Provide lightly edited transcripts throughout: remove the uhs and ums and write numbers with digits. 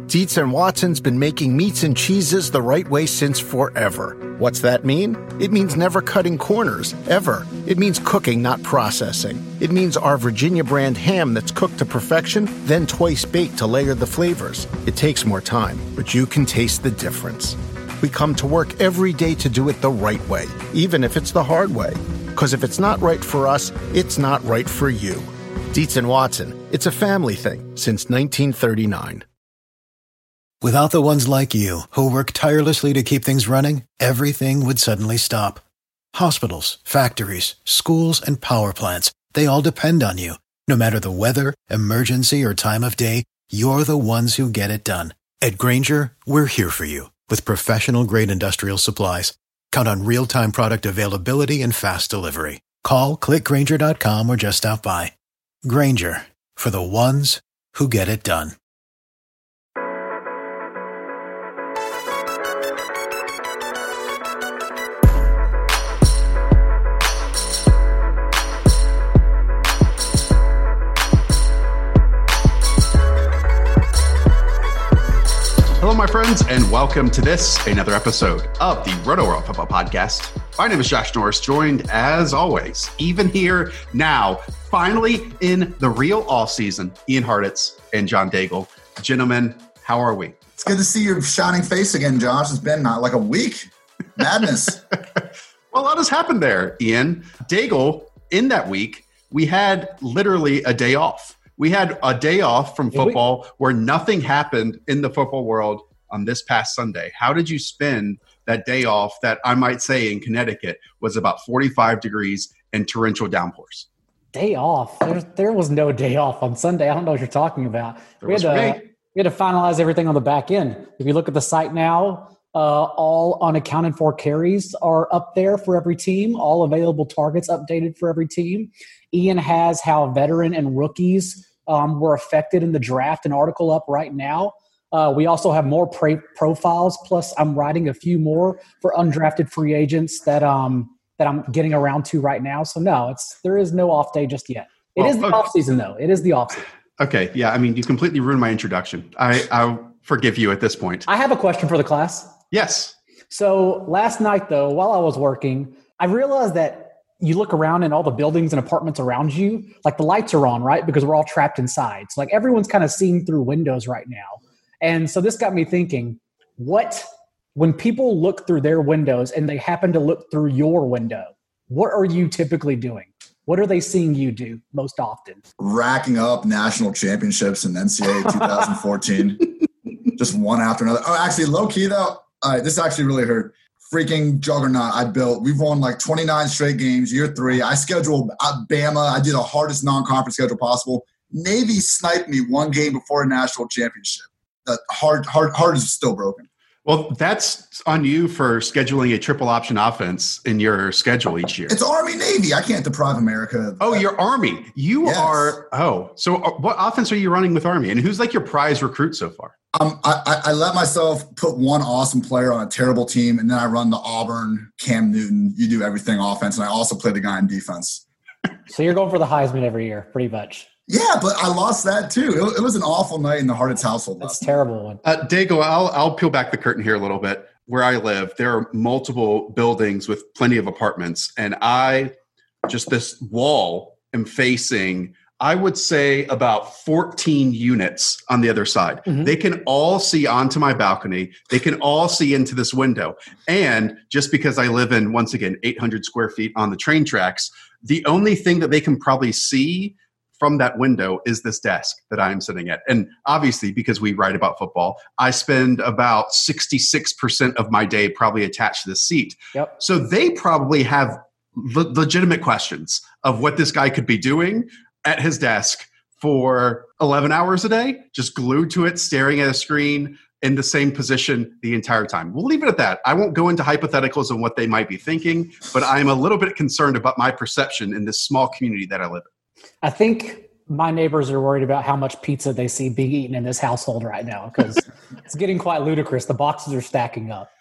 Dietz and Watson's been making meats and cheeses the right way since forever. What's that mean? It means never cutting corners, ever. It means cooking, not processing. It means our Virginia brand ham that's cooked to perfection, then twice baked to layer the flavors. It takes more time, but you can taste the difference. We come to work every day to do it the right way, even if it's the hard way. Because if it's not right for us, it's not right for you. Dietz and Watson, it's a family thing since 1939. Without the ones like you, who work tirelessly to keep things running, everything would suddenly stop. Hospitals, factories, schools, and power plants, they all depend on you. No matter the weather, emergency, or time of day, you're the ones who get it done. At Grainger, we're here for you with professional-grade industrial supplies. Count on real-time product availability and fast delivery. Call, click Grainger.com, or just stop by. Grainger, for the ones who get it done. Hello, my friends, and welcome to another episode of the Roto-World Football Podcast. My name is Josh Norris, joined as always, even here now, finally in the real off-season, Ian Hartitz and John Daigle. Gentlemen, how are we? It's good to see your shining face again, Josh. It's been like a week. Madness. Well, a lot has happened there, Ian. Daigle, in that week, we had literally a day off. We had a day off from football where nothing happened in the football world on this past Sunday. How did you spend that day off that I might say in Connecticut was about 45 degrees and torrential downpours? Day off? There was no day off on Sunday. I don't know what you're talking about. We had to finalize everything on the back end. If you look at the site now, all unaccounted for carries are up there for every team. All available targets updated for every team. Ian has how veteran and rookies were affected in the draft, an article up right now. We also have more profiles, plus I'm writing a few more for undrafted free agents that I'm getting around to right now. So no, there is no off day just yet. It is the off season though. It is the off season. Okay. Yeah. I mean, you completely ruined my introduction. I'll forgive you at this point. I have a question for the class. Yes. So last night though, while I was working, I realized that you look around in all the buildings and apartments around you, like the lights are on, right? Because we're all trapped inside. So like everyone's kind of seeing through windows right now. And so this got me thinking, when people look through their windows and they happen to look through your window, what are you typically doing? What are they seeing you do most often? Racking up national championships in NCAA 2014. Just one after another. Oh, actually, low key though, this actually really hurt. Freaking juggernaut I built. We've won like 29 straight games, year 3. I scheduled Bama. I did the hardest non-conference schedule possible. Navy sniped me one game before a national championship. The heart is still broken. Well, that's on you for scheduling a triple option offense in your schedule each year. It's Army Navy. I can't deprive America. Oh, you're Army. You yes. are. Oh, so what offense are you running with Army? And who's like your prize recruit so far? I let myself put one awesome player on a terrible team, and then I run the Auburn, Cam Newton, you do everything offense, and I also play the guy in defense. So you're going for the Heisman every year, pretty much. Yeah, but I lost that too. It was an awful night in the Hartitz household. That's a terrible one. Daigle, I'll peel back the curtain here a little bit. Where I live, there are multiple buildings with plenty of apartments, and this wall am facing, I would say, about 14 units on the other side. Mm-hmm. They can all see onto my balcony. They can all see into this window. And just because I live in, once again, 800 square feet on the train tracks, the only thing that they can probably see from that window is this desk that I am sitting at. And obviously, because we write about football, I spend about 66% of my day probably attached to this seat. Yep. So they probably have legitimate questions of what this guy could be doing at his desk for 11 hours a day, just glued to it, staring at a screen in the same position the entire time. We'll leave it at that. I won't go into hypotheticals on what they might be thinking, but I'm a little bit concerned about my perception in this small community that I live in. I think my neighbors are worried about how much pizza they see being eaten in this household right now, because it's getting quite ludicrous. The boxes are stacking up.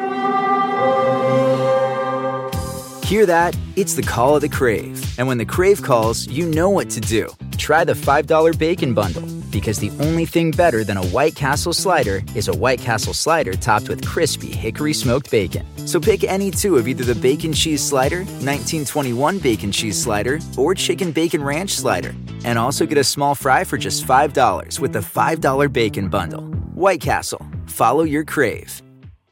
Hear that? It's the call of the Crave. And when the Crave calls, you know what to do. Try the $5 Bacon Bundle. Because the only thing better than a White Castle slider is a White Castle slider topped with crispy hickory smoked bacon. So pick any two of either the Bacon Cheese Slider, 1921 Bacon Cheese Slider, or Chicken Bacon Ranch Slider. And also get a small fry for just $5 with the $5 Bacon Bundle. White Castle. Follow your crave.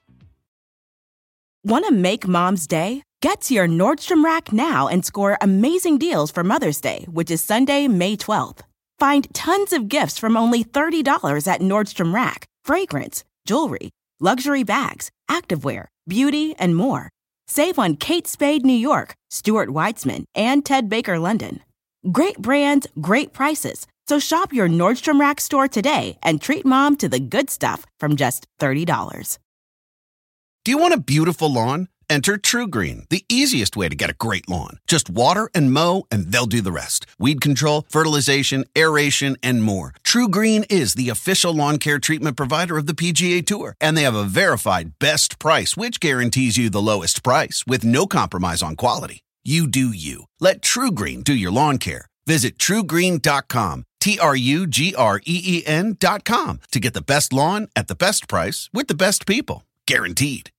Want to make Mom's day? Get to your Nordstrom Rack now and score amazing deals for Mother's Day, which is Sunday, May 12th. Find tons of gifts from only $30 at Nordstrom Rack. Fragrance, jewelry, luxury bags, activewear, beauty, and more. Save on Kate Spade New York, Stuart Weitzman, and Ted Baker London. Great brands, great prices. So shop your Nordstrom Rack store today and treat Mom to the good stuff from just $30. Do you want a beautiful lawn? Enter TruGreen, the easiest way to get a great lawn. Just water and mow, and they'll do the rest. Weed control, fertilization, aeration, and more. TruGreen is the official lawn care treatment provider of the PGA Tour, and they have a verified best price, which guarantees you the lowest price with no compromise on quality. You do you. Let TruGreen do your lawn care. Visit TruGreen.com, TruGreen.com, to get the best lawn at the best price with the best people. Guaranteed.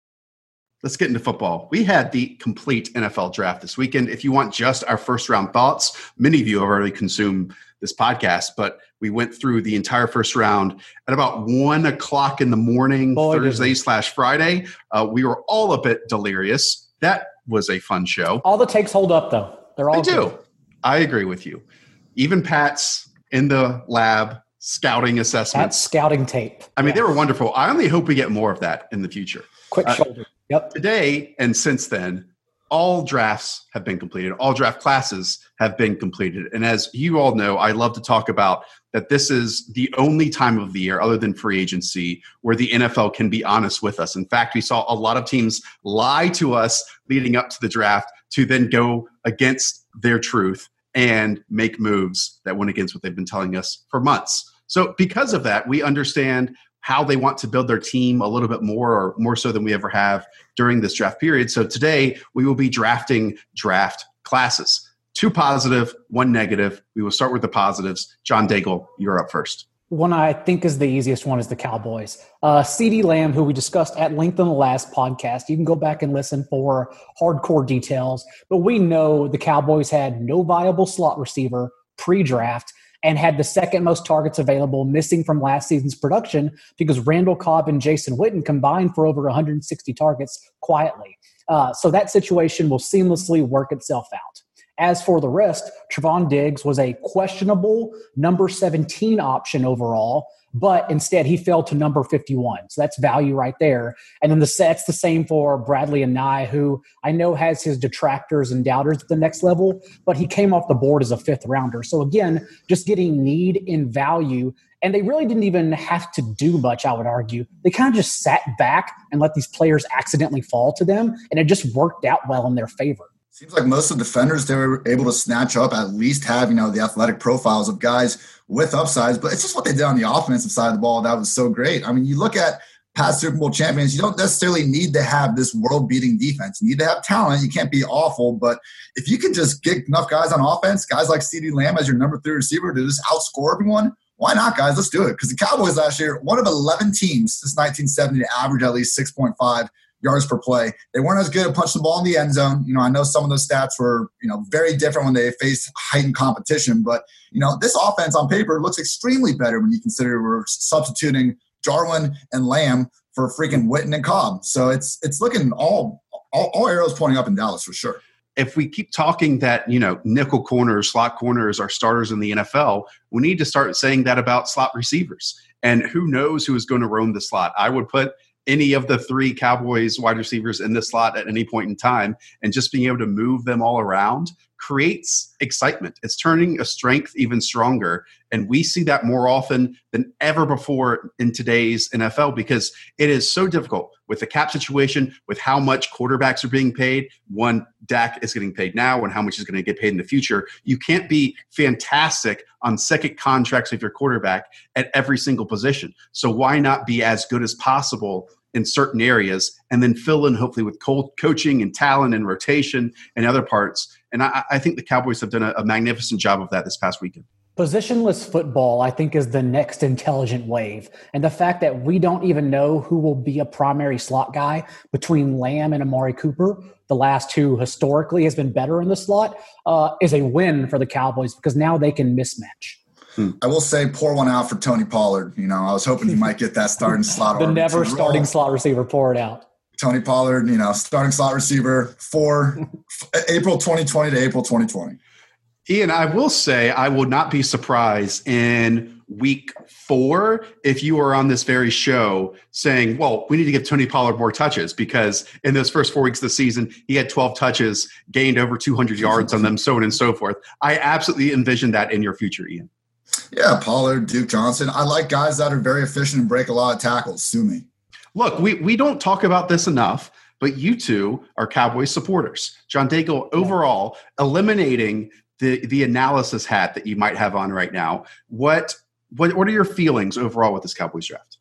Let's get into football. We had the complete NFL draft this weekend. If you want just our first round thoughts, many of you have already consumed this podcast, but we went through the entire first round at about 1 o'clock in the morning, Thursday/Friday. We were all a bit delirious. That was a fun show. All the takes hold up, though. They're all They do. good. I agree with you. Even Pat's in the lab scouting assessments. That's scouting tape. I mean, they were wonderful. I only hope we get more of that in the future. Quick shoulder. Yep. Today and since then, all drafts have been completed. All draft classes have been completed. And as you all know, I love to talk about that this is the only time of the year, other than free agency, where the NFL can be honest with us. In fact, we saw a lot of teams lie to us leading up to the draft to then go against their truth and make moves that went against what they've been telling us for months. So because of that, we understand how they want to build their team a little bit more, or more so than we ever have during this draft period. So today we will be drafting draft classes. 2 positive, 1 negative. We will start with the positives. John Daigle, you're up first. One I think is the easiest one is the Cowboys. CeeDee Lamb, who we discussed at length in the last podcast. You can go back and listen for hardcore details. But we know the Cowboys had no viable slot receiver pre-draft and had the second most targets available, missing from last season's production because Randall Cobb and Jason Witten combined for over 160 targets quietly. So that situation will seamlessly work itself out. As for the rest, Trevon Diggs was a questionable number 17 option overall, but instead he fell to number 51. So that's value right there. And then that's the same for Bradley Anae, who I know has his detractors and doubters at the next level, but he came off the board as a 5th rounder. So again, just getting need in value. And they really didn't even have to do much, I would argue. They kind of just sat back and let these players accidentally fall to them, and it just worked out well in their favor. Seems like most of the defenders they were able to snatch up at least have, the athletic profiles of guys with upsides, but it's just what they did on the offensive side of the ball that was so great. I mean, you look at past Super Bowl champions, you don't necessarily need to have this world-beating defense. You need to have talent. You can't be awful, but if you can just get enough guys on offense, guys like CeeDee Lamb as your number 3 receiver to just outscore everyone, why not, guys? Let's do it. Because the Cowboys last year, one of 11 teams since 1970 to average at least 6.5 yards per play. They weren't as good at punching the ball in the end zone. I know some of those stats were, very different when they faced heightened competition. But, this offense on paper looks extremely better when you consider we're substituting Jarwin and Lamb for freaking Witten and Cobb. So it's looking all arrows pointing up in Dallas for sure. If we keep talking that, nickel corners, slot corners are starters in the NFL, we need to start saying that about slot receivers. And who knows who is going to roam the slot. I would put any of the 3 Cowboys wide receivers in the slot at any point in time, and just being able to move them all around creates excitement. It's turning a strength even stronger. And we see that more often than ever before in today's NFL, because it is so difficult with the cap situation, with how much quarterbacks are being paid. One, Dak is getting paid now, and how much is going to get paid in the future. You can't be fantastic on second contracts with your quarterback at every single position. So why not be as good as possible in certain areas and then fill in hopefully with coaching and talent and rotation and other parts. And I think the Cowboys have done a magnificent job of that this past weekend. Positionless football, I think, is the next intelligent wave. And the fact that we don't even know who will be a primary slot guy between Lamb and Amari Cooper, the last two historically has been better in the slot, is a win for the Cowboys because now they can mismatch. I will say, pour one out for Tony Pollard. I was hoping he might get that starting slot. The never starting slot receiver, pour it out. Tony Pollard, starting slot receiver for April 2020 to April 2020. Ian, I will say I will not be surprised in week 4 if you were on this very show saying, well, we need to give Tony Pollard more touches because in those first 4 weeks of the season, he had 12 touches, gained over 200 yards on them, so on and so forth. I absolutely envision that in your future, Ian. Yeah, Pollard, Duke Johnson. I like guys that are very efficient and break a lot of tackles. Sue me. Look, we don't talk about this enough, but you two are Cowboys supporters. John Daigle, overall, eliminating the analysis hat that you might have on right now, what are your feelings overall with this Cowboys draft?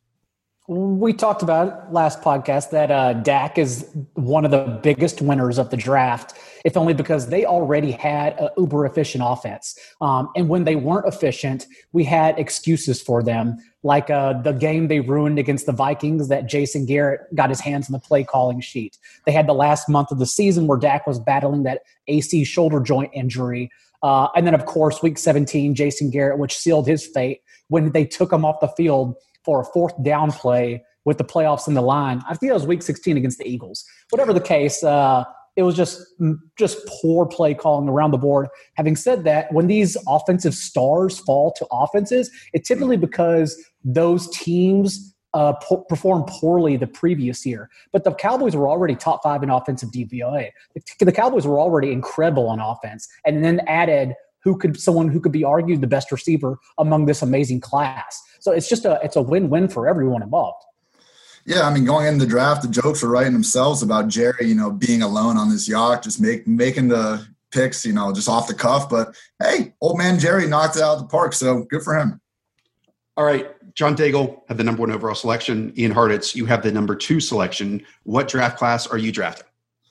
We talked about it last podcast that Dak is one of the biggest winners of the draft, if only because they already had an uber efficient offense. And when they weren't efficient, we had excuses for them, like the game they ruined against the Vikings that Jason Garrett got his hands on the play calling sheet. They had the last month of the season where Dak was battling that AC shoulder joint injury. And then, of course, week 17, Jason Garrett, which sealed his fate when they took him off the field for a 4th down play with the playoffs in the line. I think it was week 16 against the Eagles. Whatever the case, it was just poor play calling around the board. Having said that, when these offensive stars fall to offenses, it's typically because those teams performed poorly the previous year. But the Cowboys were already top 5 in offensive DVOA. The Cowboys were already incredible on offense, and then added someone who could be argued the best receiver among this amazing class. So it's a win-win for everyone involved. Yeah, going into the draft, the jokes were writing themselves about Jerry, being alone on this yacht, just making the picks, just off the cuff. But hey, old man Jerry knocked it out of the park, so good for him. All right, John Daigle had the number 1 overall selection. Ian Hartitz, you have the number 2 selection. What draft class are you drafting?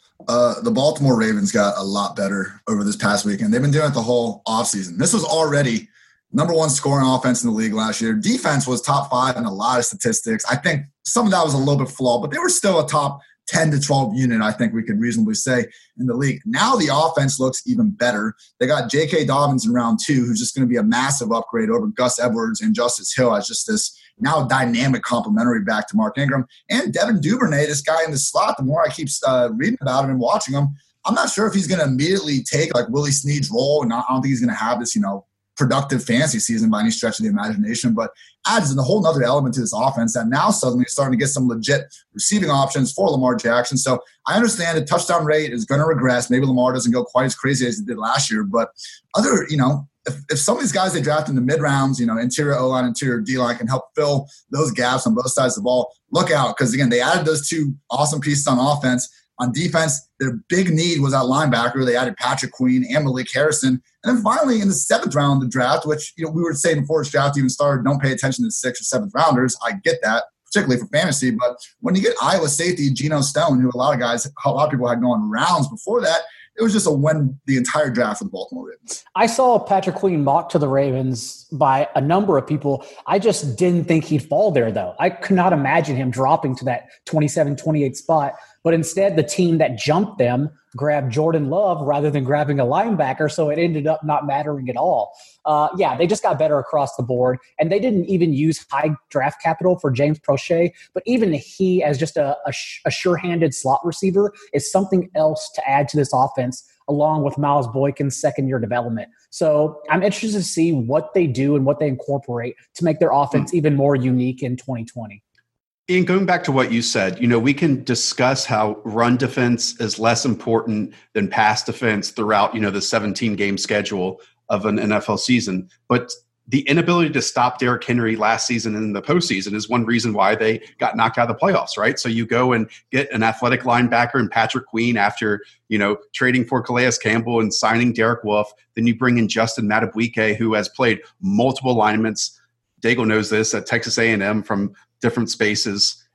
The Baltimore Ravens got a lot better over this past weekend. They've been doing it the whole offseason. This was already number 1 scoring offense in the league last year. Defense was top 5 in a lot of statistics. I think some of that was a little bit flawed, but they were still a top 10 to 12 unit, I think we could reasonably say, in the league. Now the offense looks even better. They got J.K. Dobbins in round 2, who's just going to be a massive upgrade over Gus Edwards and Justice Hill as just this now dynamic complementary back to Mark Ingram. And Devin Duvernay, this guy in the slot, the more I keep reading about him and watching him, I'm not sure if he's going to immediately take like Willie Snead's role, and I don't think he's going to have this, productive fantasy season by any stretch of the imagination, but adds a whole nother element to this offense that now suddenly is starting to get some legit receiving options for Lamar Jackson. So I understand the touchdown rate is going to regress. Maybe Lamar doesn't go quite as crazy as he did last year, but if some of these guys they draft in the mid rounds, interior O-line, interior D-line can help fill those gaps on both sides of the ball, look out. Because again, they added those 2 awesome pieces on offense. On defense, their big need was at linebacker. They added Patrick Queen and Malik Harrison. And then finally, in the 7th round of the draft, which we were saying before this draft even started, don't pay attention to the 6th or 7th rounders. I get that, particularly for fantasy. But when you get Iowa safety Geno Stone, who a lot of people had gone rounds before that, it was just a win the entire draft for the Baltimore Ravens. I saw Patrick Queen mocked to the Ravens by a number of people. I just didn't think he'd fall there, though. I could not imagine him dropping to that 27, 28 spot. But instead, the team that jumped them grabbed Jordan Love rather than grabbing a linebacker, so it ended up not mattering at all. They just got better across the board, and they didn't even use high draft capital for James Prochet, but even he, as just a sure-handed slot receiver, is something else to add to this offense, along with Miles Boykin's second-year development. So I'm interested to see what they do and what they incorporate to make their offense even more unique in 2020. Ian, going back to what you said, we can discuss how run defense is less important than pass defense throughout, the 17-game schedule of an NFL season. But the inability to stop Derrick Henry last season in the postseason is one reason why they got knocked out of the playoffs, right? So you go and get an athletic linebacker in Patrick Queen after, trading for Calais Campbell and signing Derek Wolfe. Then you bring in Justin Madubuike, who has played multiple alignments. Daigle knows this at Texas A&M from different spaces.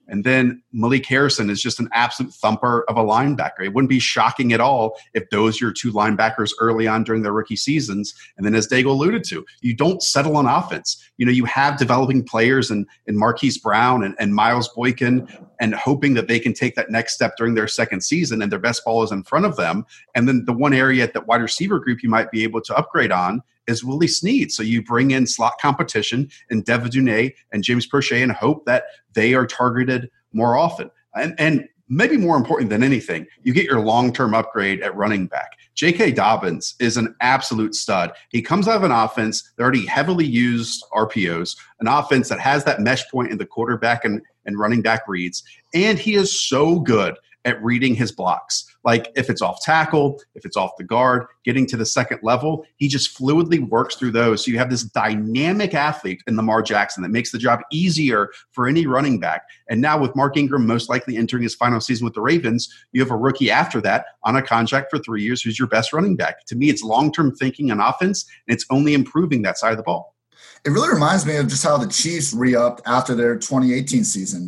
And then Malik Harrison is just an absolute thumper of a linebacker. It wouldn't be shocking at all if those are your two linebackers early on during their rookie seasons. And then as Daigle alluded to, you don't settle on offense. You have developing players in Marquise Brown and Miles Boykin, and hoping that they can take that next step during their second season and their best ball is in front of them. And then the one area at that wide receiver group you might be able to upgrade on is Willie Snead. So you bring in slot competition in Devin Duvernay and James Prochet and hope that they are targeted more often. And maybe more important than anything, you get your long-term upgrade at running back. J.K. Dobbins is an absolute stud. He comes out of an offense that already heavily used RPOs, an offense that has that mesh point in the quarterback and running back reads, and he is so good at reading his blocks. Like if it's off tackle, if it's off the guard, getting to the second level, he just fluidly works through those. So you have this dynamic athlete in Lamar Jackson that makes the job easier for any running back. And now with Mark Ingram most likely entering his final season with the Ravens, you have a rookie after that on a contract for 3 years who's your best running back. To me, it's long-term thinking on offense, and it's only improving that side of the ball. It really reminds me of just how the Chiefs re-upped after their 2018 season,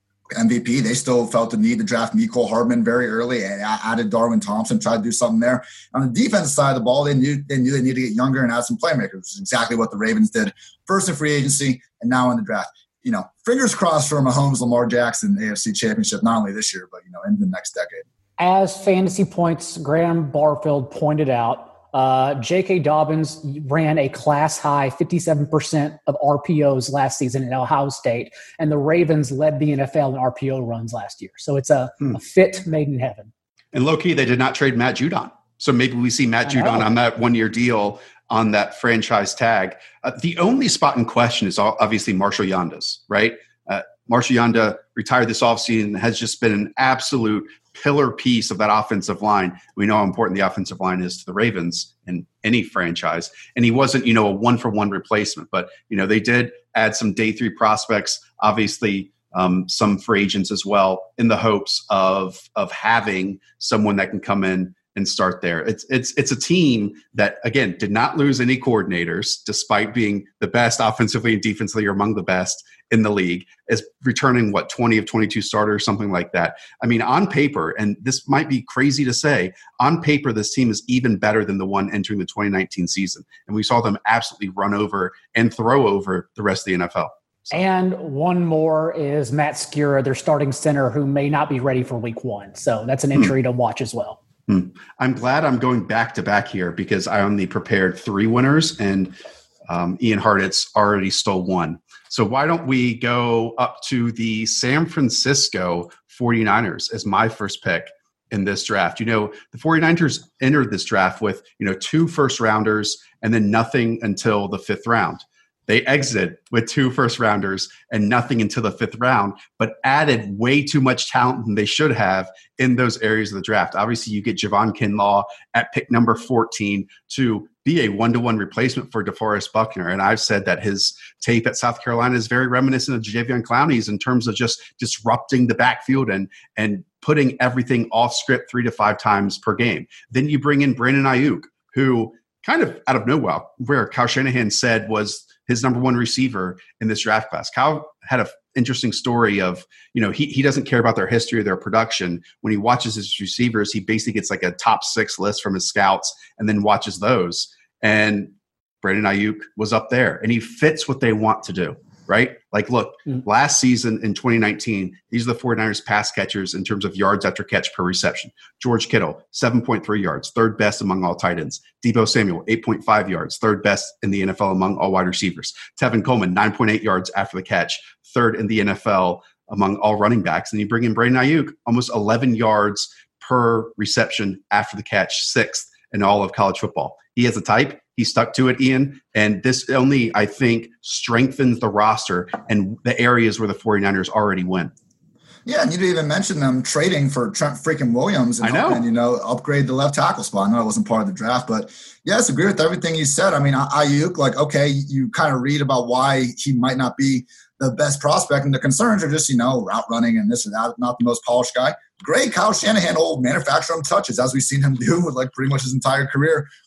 MVP. They still felt the need to draft Mecole Hardman very early and added Darwin Thompson, tried to do something there. On the defense side of the ball, they knew they needed to get younger and add some playmakers, which is exactly what the Ravens did first in free agency and now in the draft. Fingers crossed for Mahomes, Lamar Jackson AFC Championship, not only this year, but, in the next decade. As fantasy points, Graham Barfield pointed out, J.K. Dobbins ran a class-high 57% of RPOs last season at Ohio State, and the Ravens led the NFL in RPO runs last year. So it's a fit made in heaven. And low-key, they did not trade Matt Judon. So maybe we see Matt Judon on that one-year deal on that franchise tag. The only spot in question is obviously Marshall Yondas, right? Marshall Yanda retired this offseason, has just been an absolute pillar piece of that offensive line. We know how important the offensive line is to the Ravens in any franchise. And he wasn't, a one-for-one replacement. But, they did add some day 3 prospects, obviously some free agents as well, in the hopes of having someone that can come in and start there. It's a team that, again, did not lose any coordinators, despite being the best offensively and defensively, or among the best in the league, is returning 20 of 22 starters, something like that. I mean, on paper, and this might be crazy to say, on paper, this team is even better than the one entering the 2019 season. And we saw them absolutely run over and throw over the rest of the NFL. So. And one more is Matt Skura, their starting center, who may not be ready for week 1. So that's an injury to watch as well. I'm glad I'm going back to back here, because I only prepared 3 winners, and Ian Hartitz already stole 1. So why don't we go up to the San Francisco 49ers as my first pick in this draft? The 49ers entered this draft with, 2 first-rounders and then nothing until the 5th round. They exited with 2 first-rounders and nothing until the 5th round, but added way too much talent than they should have in those areas of the draft. Obviously, you get Javon Kinlaw at pick number 14 to be a 1-to-1 replacement for DeForest Buckner. And I've said that his tape at South Carolina is very reminiscent of Jadeveon Clowney's in terms of just disrupting the backfield and putting everything off script 3 to 5 times per game. Then you bring in Brandon Ayuk, who kind of out of nowhere, where Kyle Shanahan said was his number 1 receiver in this draft class. Kyle had an interesting story of, he doesn't care about their history or their production. When he watches his receivers, he basically gets like a top 6 list from his scouts and then watches those. And Brandon Ayuk was up there, and he fits what they want to do, right? Like, look, last season in 2019, these are the 49ers pass catchers in terms of yards after catch per reception. George Kittle, 7.3 yards, 3rd best among all tight ends. Deebo Samuel, 8.5 yards, 3rd best in the NFL among all wide receivers. Tevin Coleman, 9.8 yards after the catch, 3rd in the NFL among all running backs. And you bring in Brandon Ayuk, almost 11 yards per reception after the catch, 6th in all of college football. He has a type. He stuck to it, Ian. And this only, I think, strengthens the roster and the areas where the 49ers already win. Yeah, and you didn't even mention them trading for Trent freaking Williams and upgrade the left tackle spot. I know it wasn't part of the draft, but yes, agree with everything you said. I mean, Ayuk, okay, you kind of read about why he might not be the best prospect, and the concerns are just, route running and this and that, not the most polished guy. Great, Kyle Shanahan will manufacture him touches, as we've seen him do with pretty much his entire career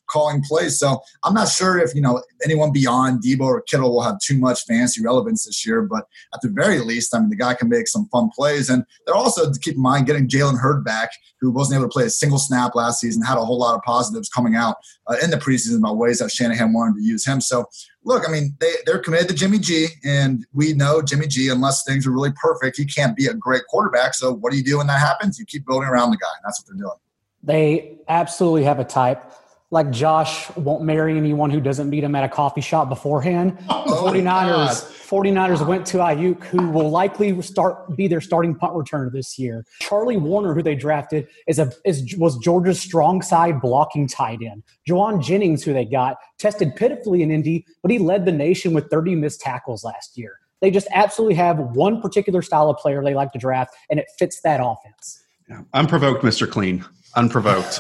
calling plays. So I'm not sure if, anyone beyond Debo or Kittle will have too much fancy relevance this year, but at the very least, the guy can make some fun plays. And they're also, to keep in mind, getting Jalen Hurd back, who wasn't able to play a single snap last season, had a whole lot of positives coming out in the preseason about ways that Shanahan wanted to use him. So look, they're committed to Jimmy G, and we know Jimmy G, unless things are really perfect, he can't be a great quarterback. So what do you do when that happens? You keep building around the guy, and that's what they're doing. They absolutely have a type. Like Josh won't marry anyone who doesn't meet him at a coffee shop beforehand. Oh, 49ers went to Ayuk, who will likely be their starting punt returner this year. Charlie Warner, who they drafted, was Georgia's strong side blocking tight end. Juwan Jennings, who they got, tested pitifully in Indy, but he led the nation with 30 missed tackles last year. They just absolutely have one particular style of player they like to draft, and it fits that offense. Yeah. Unprovoked, Mr. Clean. Unprovoked.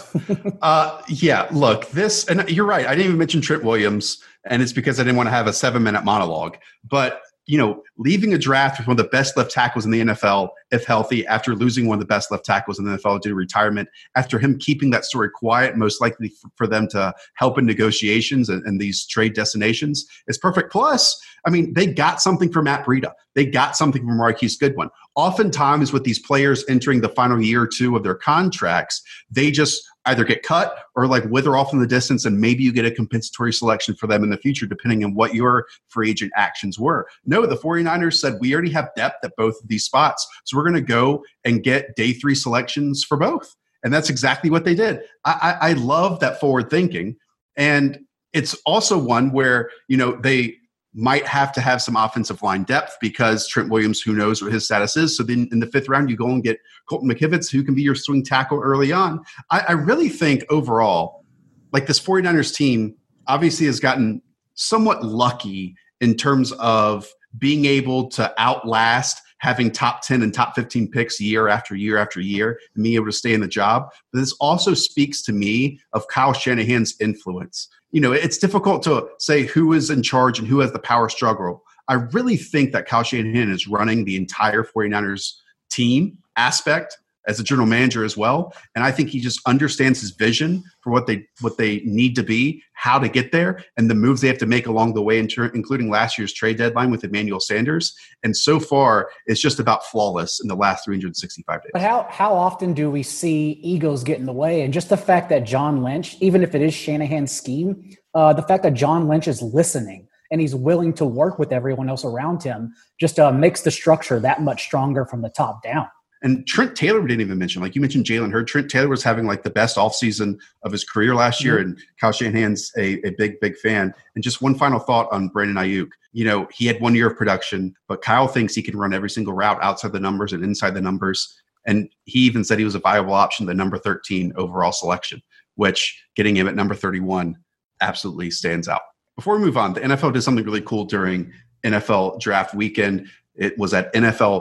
Look, this, and you're right. I didn't even mention Trent Williams, and it's because I didn't want to have a 7-minute monologue. But, leaving a draft with one of the best left tackles in the NFL, if healthy, after losing one of the best left tackles in the NFL due to retirement, after him keeping that story quiet, most likely for them to help in negotiations and these trade destinations, is perfect. Plus, they got something from Matt Breida. They got something from Marquise Goodwin. Oftentimes with these players entering the final year or two of their contracts, they just either get cut or wither off in the distance, and maybe you get a compensatory selection for them in the future, depending on what your free agent actions were. No, the 49ers said, we already have depth at both of these spots, so we're going to go and get day 3 selections for both. And that's exactly what they did. I love that forward thinking. And it's also one where, they might have to have some offensive line depth because Trent Williams, who knows what his status is. So then in the 5th round, you go and get Colton McKivitz, who can be your swing tackle early on. I really think overall, this 49ers team obviously has gotten somewhat lucky in terms of being able to outlast having top 10 and top 15 picks year after year after year and being able to stay in the job. But this also speaks to me of Kyle Shanahan's influence. It's difficult to say who is in charge and who has the power struggle. I really think that Kyle Shanahan is running the entire 49ers team aspect as a general manager as well. And I think he just understands his vision for what they need to be, how to get there, and the moves they have to make along the way, including last year's trade deadline with Emmanuel Sanders. And so far, it's just about flawless in the last 365 days. But how often do we see egos get in the way? And just the fact that John Lynch, even if it is Shanahan's scheme, the fact that John Lynch is listening and he's willing to work with everyone else around him just makes the structure that much stronger from the top down. And Trent Taylor we didn't even mention. You mentioned Jalen Hurd. Trent Taylor was having the best offseason of his career last year, and Kyle Shanahan's a big, big fan. And just one final thought on Brandon Ayuk. He had 1 year of production, but Kyle thinks he can run every single route outside the numbers and inside the numbers. And he even said he was a viable option, the number 13 overall selection, which getting him at number 31 absolutely stands out. Before we move on, the NFL did something really cool during NFL draft weekend. It was at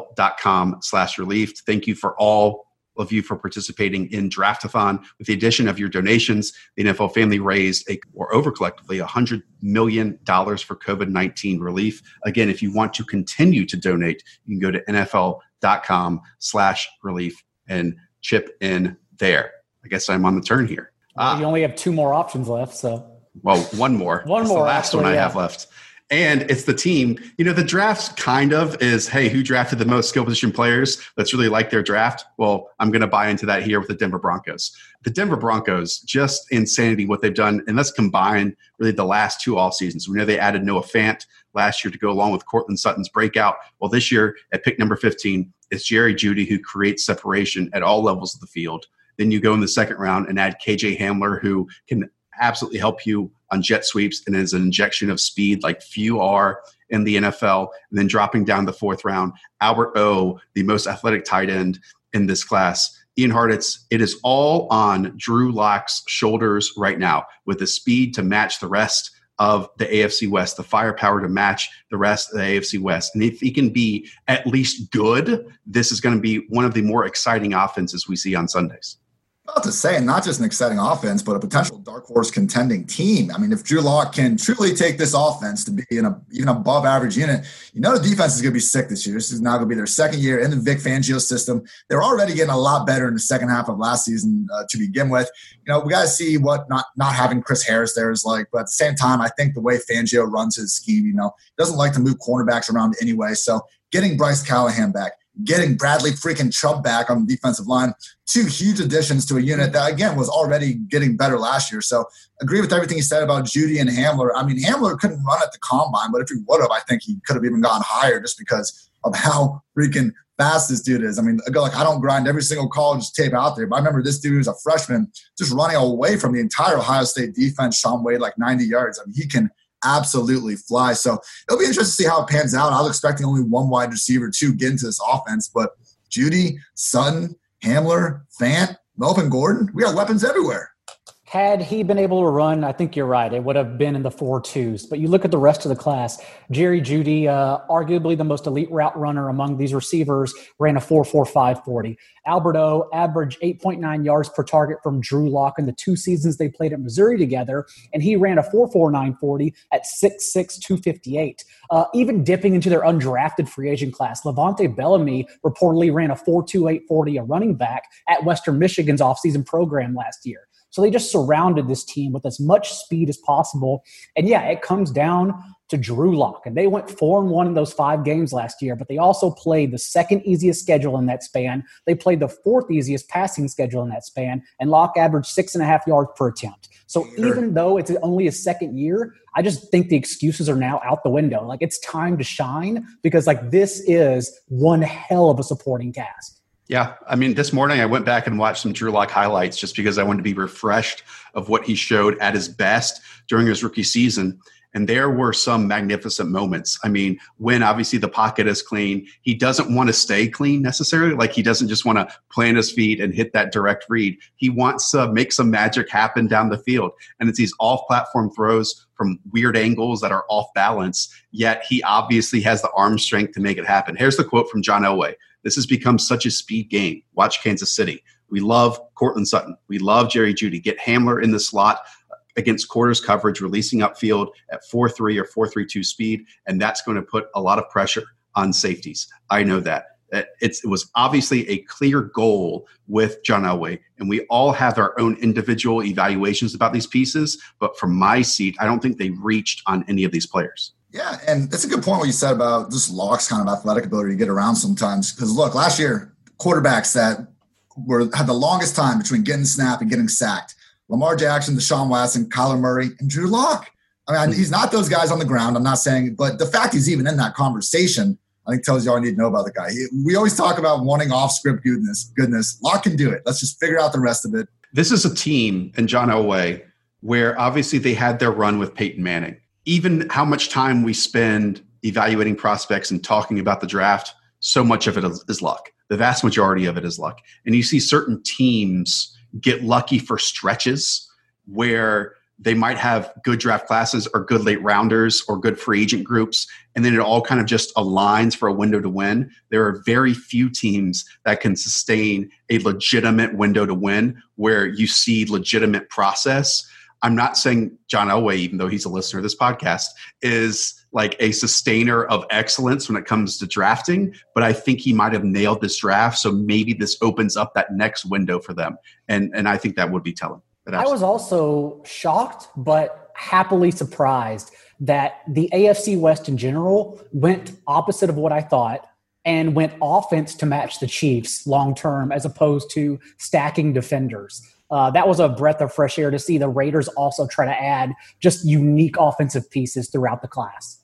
NFL.com/relief. Thank you for all of you for participating in Draftathon. With the addition of your donations, the NFL family raised over collectively $100 million for COVID-19 relief. Again, if you want to continue to donate, you can go to NFL.com/relief and chip in there. I guess I'm on the turn here. You only have 2 more options left, so. Well, one more. That's the last actually, one I have left. And it's the team. The draft kind of is, hey, who drafted the most skill position players? Let's really like their draft. Well, I'm going to buy into that here with the Denver Broncos. The Denver Broncos, just insanity what they've done. And let's combine really the last 2 off seasons. We know they added Noah Fant last year to go along with Cortland Sutton's breakout. Well, this year at pick number 15, it's Jerry Jeudy who creates separation at all levels of the field. Then you go in the 2nd round and add KJ Hamler, who can absolutely help you on jet sweeps and is an injection of speed like few are in the NFL. And then dropping down the 4th round, Albert O, the most athletic tight end in this class. Ian Hartitz, it is all on Drew Lock's shoulders right now with the speed to match the rest of the AFC West, the firepower to match the rest of the AFC West. And if he can be at least good, this is going to be one of the more exciting offenses we see on Sundays. About to say, not just an exciting offense, but a potential dark horse contending team. I mean, if Drew Lock can truly take this offense to be in a even above average unit, the defense is going to be sick this year. This is now going to be their second year in the Vic Fangio system. They're already getting a lot better in the second half of last season to begin with. We got to see what not having Chris Harris there is like. But at the same time, I think the way Fangio runs his scheme, doesn't like to move cornerbacks around anyway. So getting Bryce Callahan back, getting Bradley freaking Chubb back on the defensive line, 2 huge additions to a unit that, again, was already getting better last year. So agree with everything you said about Jeudy and Hamler. I mean, Hamler couldn't run at the combine, but if he would have, I think he could have even gotten higher just because of how freaking fast this dude is. I mean, I don't grind every single college tape out there, but I remember this dude was a freshman just running away from the entire Ohio State defense. Shaun Wade, 90 yards. I mean, he can absolutely fly. So it'll be interesting to see how it pans out. I was expecting only one wide receiver to get into this offense, but Jeudy, Sutton, Hamler, Fant, Melvin Gordon, we got weapons everywhere. Had he been able to run, I think you're right, it would have been in the 4.2s. But you look at the rest of the class, Jerry Jeudy, arguably the most elite route runner among these receivers, ran a 4.45 40. Alberto averaged 8.9 yards per target from Drew Lock in the 2 seasons they played at Missouri together, and he ran a 4.49 40 at 6'6", 258. Even dipping into their undrafted free agent class, Levante Bellamy reportedly ran a 4.28 40, a running back, at Western Michigan's offseason program last year. So they just surrounded this team with as much speed as possible. And yeah, it comes down to Drew Lock. And they went 4-1 in those 5 games last year, but they also played the second easiest schedule in that span. They played the 4th easiest passing schedule in that span, and Lock averaged 6.5 yards per attempt. So even though it's only his second year, I just think the excuses are now out the window. It's time to shine because this is one hell of a supporting cast. Yeah. I mean, this morning I went back and watched some Drew Lock highlights just because I wanted to be refreshed of what he showed at his best during his rookie season. And there were some magnificent moments. I mean, when obviously the pocket is clean, he doesn't want to stay clean necessarily. He doesn't just want to plant his feet and hit that direct read. He wants to make some magic happen down the field. And it's these off-platform throws from weird angles that are off balance, yet he obviously has the arm strength to make it happen. Here's the quote from John Elway. "This has become such a speed game. Watch Kansas City. We love Cortland Sutton. We love Jerry Jeudy. Get Hamler in the slot against quarters coverage, releasing upfield at 4.3 or 4.32 speed, and that's going to put a lot of pressure on safeties. I know that. It was obviously a clear goal with John Elway, and we all have our own individual evaluations about these pieces, but from my seat, I don't think they reached on any of these players. Yeah, and that's a good point what you said about just Lock's kind of athletic ability to get around sometimes. Because look, last year, quarterbacks that had the longest time between getting snapped and getting sacked, Lamar Jackson, Deshaun Watson, Kyler Murray, and Drew Lock. I mean, he's not those guys on the ground. I'm not saying, but the fact he's even in that conversation, I think tells you all you need to know about the guy. We always talk about wanting off-script goodness. Lock can do it. Let's just figure out the rest of it. This is a team in John Elway where obviously they had their run with Peyton Manning. Even how much time we spend evaluating prospects and talking about the draft, so much of it is luck. The vast majority of it is luck. And you see certain teams get lucky for stretches where they might have good draft classes or good late rounders or good free agent groups, and then it all kind of just aligns for a window to win. There are very few teams that can sustain a legitimate window to win where you see legitimate process. I'm not saying John Elway, even though he's a listener of this podcast, is like a sustainer of excellence when it comes to drafting, but I think he might have nailed this draft. So maybe this opens up that next window for them. And I think that would be telling. I was also shocked, but happily surprised that the AFC West in general went opposite of what I thought and went offense to match the Chiefs long-term as opposed to stacking defenders. That was a breath of fresh air to see the Raiders also try to add just unique offensive pieces throughout the class.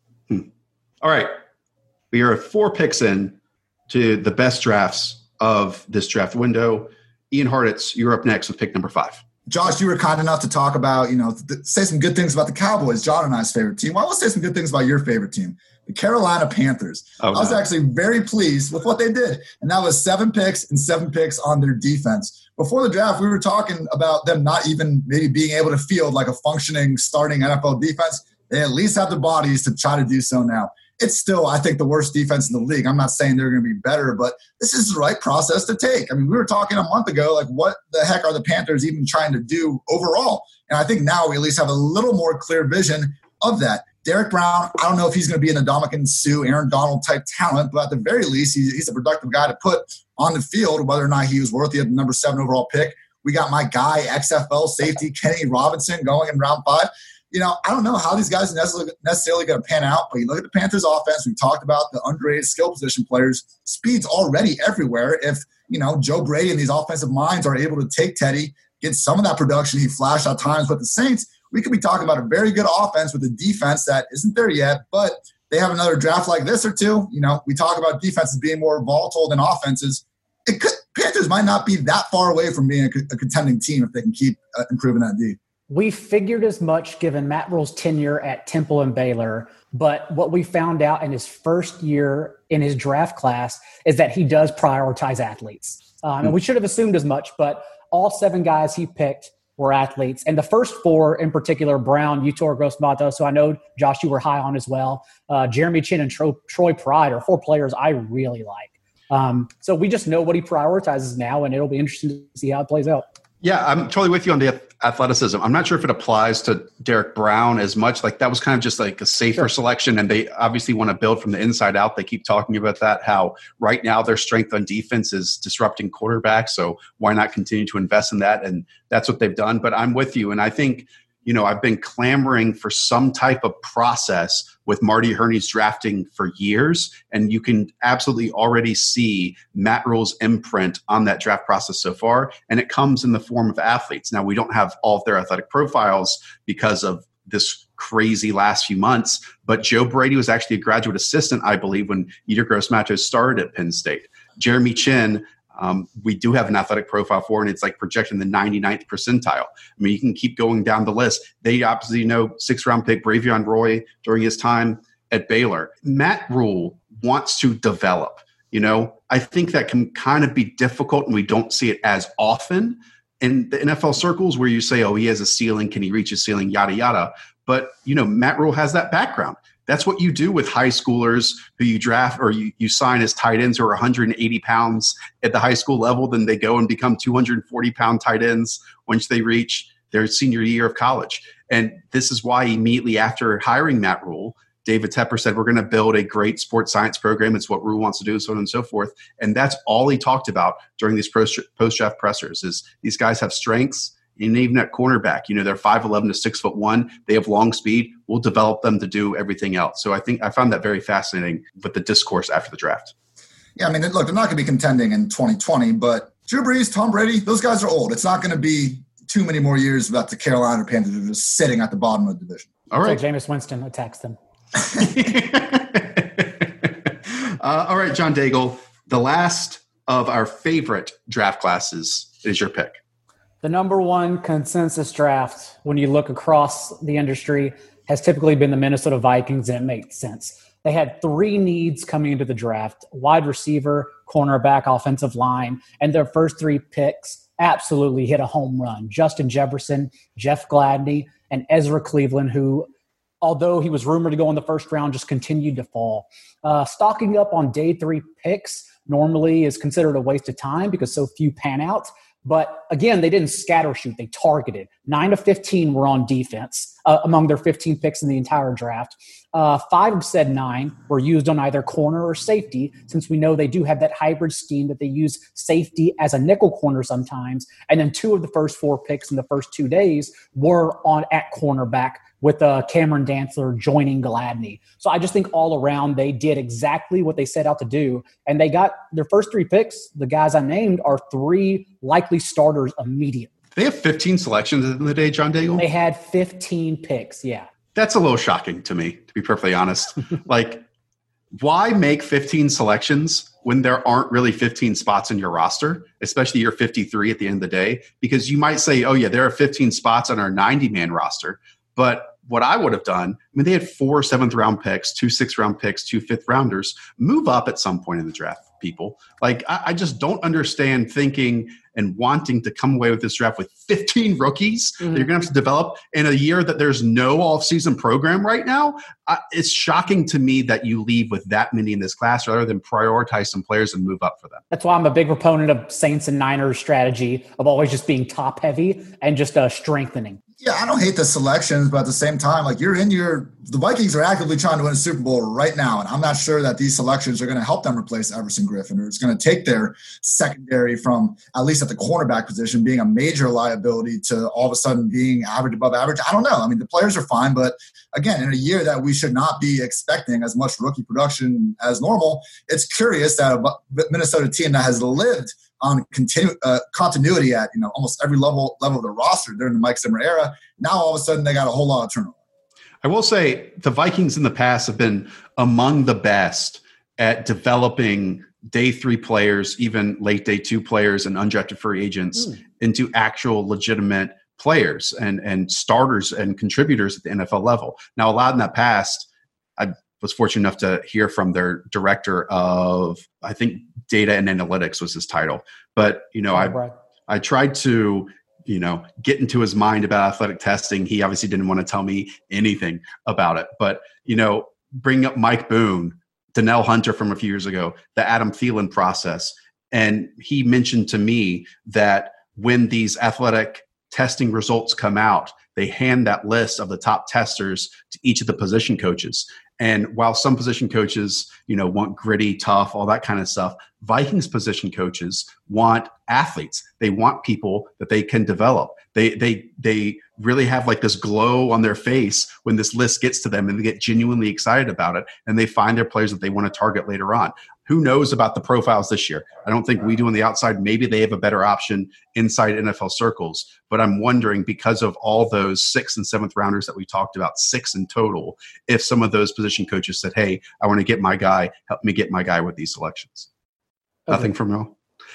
All right. We are 4 picks in to the best drafts of this draft window. Ian Hartitz, you're up next with pick number 5. Josh, you were kind enough to talk about, say some good things about the Cowboys, John and I's favorite team. Well, I will say some good things about your favorite team, the Carolina Panthers. I was actually very pleased with what they did. And that was 7 picks and 7 picks on their defense. Before the draft, we were talking about them not even maybe being able to field like a functioning starting NFL defense. They at least have the bodies to try to do so now. it's still, I think, the worst defense in the league. I'm not saying they're going to be better, but this is the right process to take. I mean, we were talking a month ago, like, what the heck are the Panthers even trying to do overall? And I think now we at least have a little more clear vision of that. Derek Brown, I don't know if he's going to be an Ndamukong Suh, Aaron Donald type talent, but at the very least, he's a productive guy to put on the field, whether or not he was worthy of the number 7 overall pick. We got my guy, XFL safety, Kenny Robinson, going in round 5. I don't know how these guys are necessarily going to pan out, but you look at the Panthers offense, we talked about the underrated skill position players. Speed's already everywhere. If, Joe Brady and these offensive minds are able to take Teddy, get some of that production he flashed at times with the Saints, we could be talking about a very good offense with a defense that isn't there yet, but they have another draft like this or two. We talk about defenses being more volatile than offenses. Panthers might not be that far away from being a contending team if they can keep improving that D. We figured as much given Matt Rhule's tenure at Temple and Baylor, but what we found out in his first year in his draft class is that he does prioritize athletes. And we should have assumed as much, but all 7 guys he picked were athletes. And the first 4 in particular, Brown, Yetur Gross-Matos, so I know, Josh, you were high on as well. Jeremy Chinn and Troy Pride are 4 players I really like. So we just know what he prioritizes now, and it'll be interesting to see how it plays out. Yeah, I'm totally with you on the athleticism. I'm not sure if it applies to Derek Brown as much. Like, that was kind of just like a safer selection, and they obviously want to build from the inside out. They keep talking about that, how right now their strength on defense is disrupting quarterbacks. So why not continue to invest in that? And that's what they've done. But I'm with you. And I think, I've been clamoring for some type of process with Marty Hurney's drafting for years. And you can absolutely already see Matt Rhule's imprint on that draft process so far. And it comes in the form of athletes. Now, we don't have all of their athletic profiles because of this crazy last few months, but Joe Brady was actually a graduate assistant, I believe, when Yetur Gross-Matos started at Penn State. Jeremy Chinn, we do have an athletic profile for, and it's like projected in the 99th percentile. I mean, you can keep going down the list. They obviously know 6th-round pick Bravion Roy during his time at Baylor. Matt Rhule wants to develop. I think that can kind of be difficult, and we don't see it as often in the NFL circles where you say, oh, he has a ceiling. Can he reach his ceiling? Yada, yada. But, Matt Rhule has that background. That's what you do with high schoolers who you draft or you sign as tight ends who are 180 pounds at the high school level. Then they go and become 240-pound tight ends once they reach their senior year of college. And this is why immediately after hiring Matt Rhule, David Tepper said, we're going to build a great sports science program. It's what Rhule wants to do, so on and so forth. And that's all he talked about during these post-draft pressers is these guys have strengths. And even at cornerback, they're 5'11" to 6'1". They have long speed. We'll develop them to do everything else. So I think I found that very fascinating with the discourse after the draft. Yeah, I mean, look, they're not going to be contending in 2020, but Drew Brees, Tom Brady, those guys are old. It's not going to be too many more years without the Carolina Panthers are just sitting at the bottom of the division. All right. So Jameis Winston attacks them. All right, John Daigle, the last of our favorite draft classes is your pick. The number 1 consensus draft, when you look across the industry, has typically been the Minnesota Vikings, and it makes sense. They had 3 needs coming into the draft: wide receiver, cornerback, offensive line, and their first 3 picks absolutely hit a home run. Justin Jefferson, Jeff Gladney, and Ezra Cleveland, who, although he was rumored to go in the first round, just continued to fall. Stocking up on day 3 picks normally is considered a waste of time because so few pan out. But again, they didn't scatter shoot. They targeted. 9 of 15 were on defense among their 15 picks in the entire draft. 5 of said 9 were used on either corner or safety, since we know they do have that hybrid scheme that they use safety as a nickel corner sometimes. And then 2 of the first 4 picks in the first 2 days were on at cornerback, with Cameron Dantzler joining Gladney. So I just think all around they did exactly what they set out to do. And they got their first 3 picks. The guys I named are 3 likely starters immediately. They have 15 selections in the day, John Daigle? They had 15 picks, yeah. That's a little shocking to me, to be perfectly honest. Like, why make 15 selections when there aren't really 15 spots in your roster, especially your 53 at the end of the day? Because you might say, oh, yeah, there are 15 spots on our 90-man roster. But what I would have done, I mean, they had 4 7th-round picks, 2 6th-round picks, 2 5th-rounders. Move up at some point in the draft. people. Like, I just don't understand thinking and wanting to come away with this draft with 15 rookies that you're going to have to develop in a year that there's no off-season program right now. It's shocking to me that you leave with that many in this class rather than prioritize some players and move up for them. That's why I'm a big proponent of Saints and Niners strategy of always just being top heavy and just strengthening. Yeah, I don't hate the selections, but at the same time, like the Vikings are actively trying to win a Super Bowl right now, and I'm not sure that these selections are going to help them replace Everson Griffin, or it's going to take their secondary from, at least at the cornerback position, being a major liability to all of a sudden being average above average. I don't know. I mean, the players are fine, but again, in a year that we should not be expecting as much rookie production as normal, it's curious that a Minnesota team that has lived on continuity at almost every level of the roster during the Mike Zimmer era. Now all of a sudden they got a whole lot of turnover. I will say the Vikings in the past have been among the best at developing day 3 players, even late day 2 players and undrafted free agents into actual legitimate players and starters and contributors at the NFL level. Now, a lot in that past, I was fortunate enough to hear from their director of, I think, data and analytics was his title. But, I tried to, get into his mind about athletic testing. He obviously didn't want to tell me anything about it. But, bring up Mike Boone, Donnell Hunter from a few years ago, the Adam Thielen process. And he mentioned to me that when these athletic testing results come out, they hand that list of the top testers to each of the position coaches. And while some position coaches, want gritty, tough, all that kind of stuff, Vikings position coaches want athletes. They want people that they can develop. They really have like this glow on their face when this list gets to them, and they get genuinely excited about it, and they find their players that they want to target later on. Who knows about the profiles this year? I don't think we do on the outside. Maybe they have a better option inside NFL circles. But I'm wondering, because of all those 6th and 7th rounders that we talked about, 6 in total, if some of those position coaches said, hey, I want to get my guy, help me get my guy with these selections. Okay. Nothing from Mel.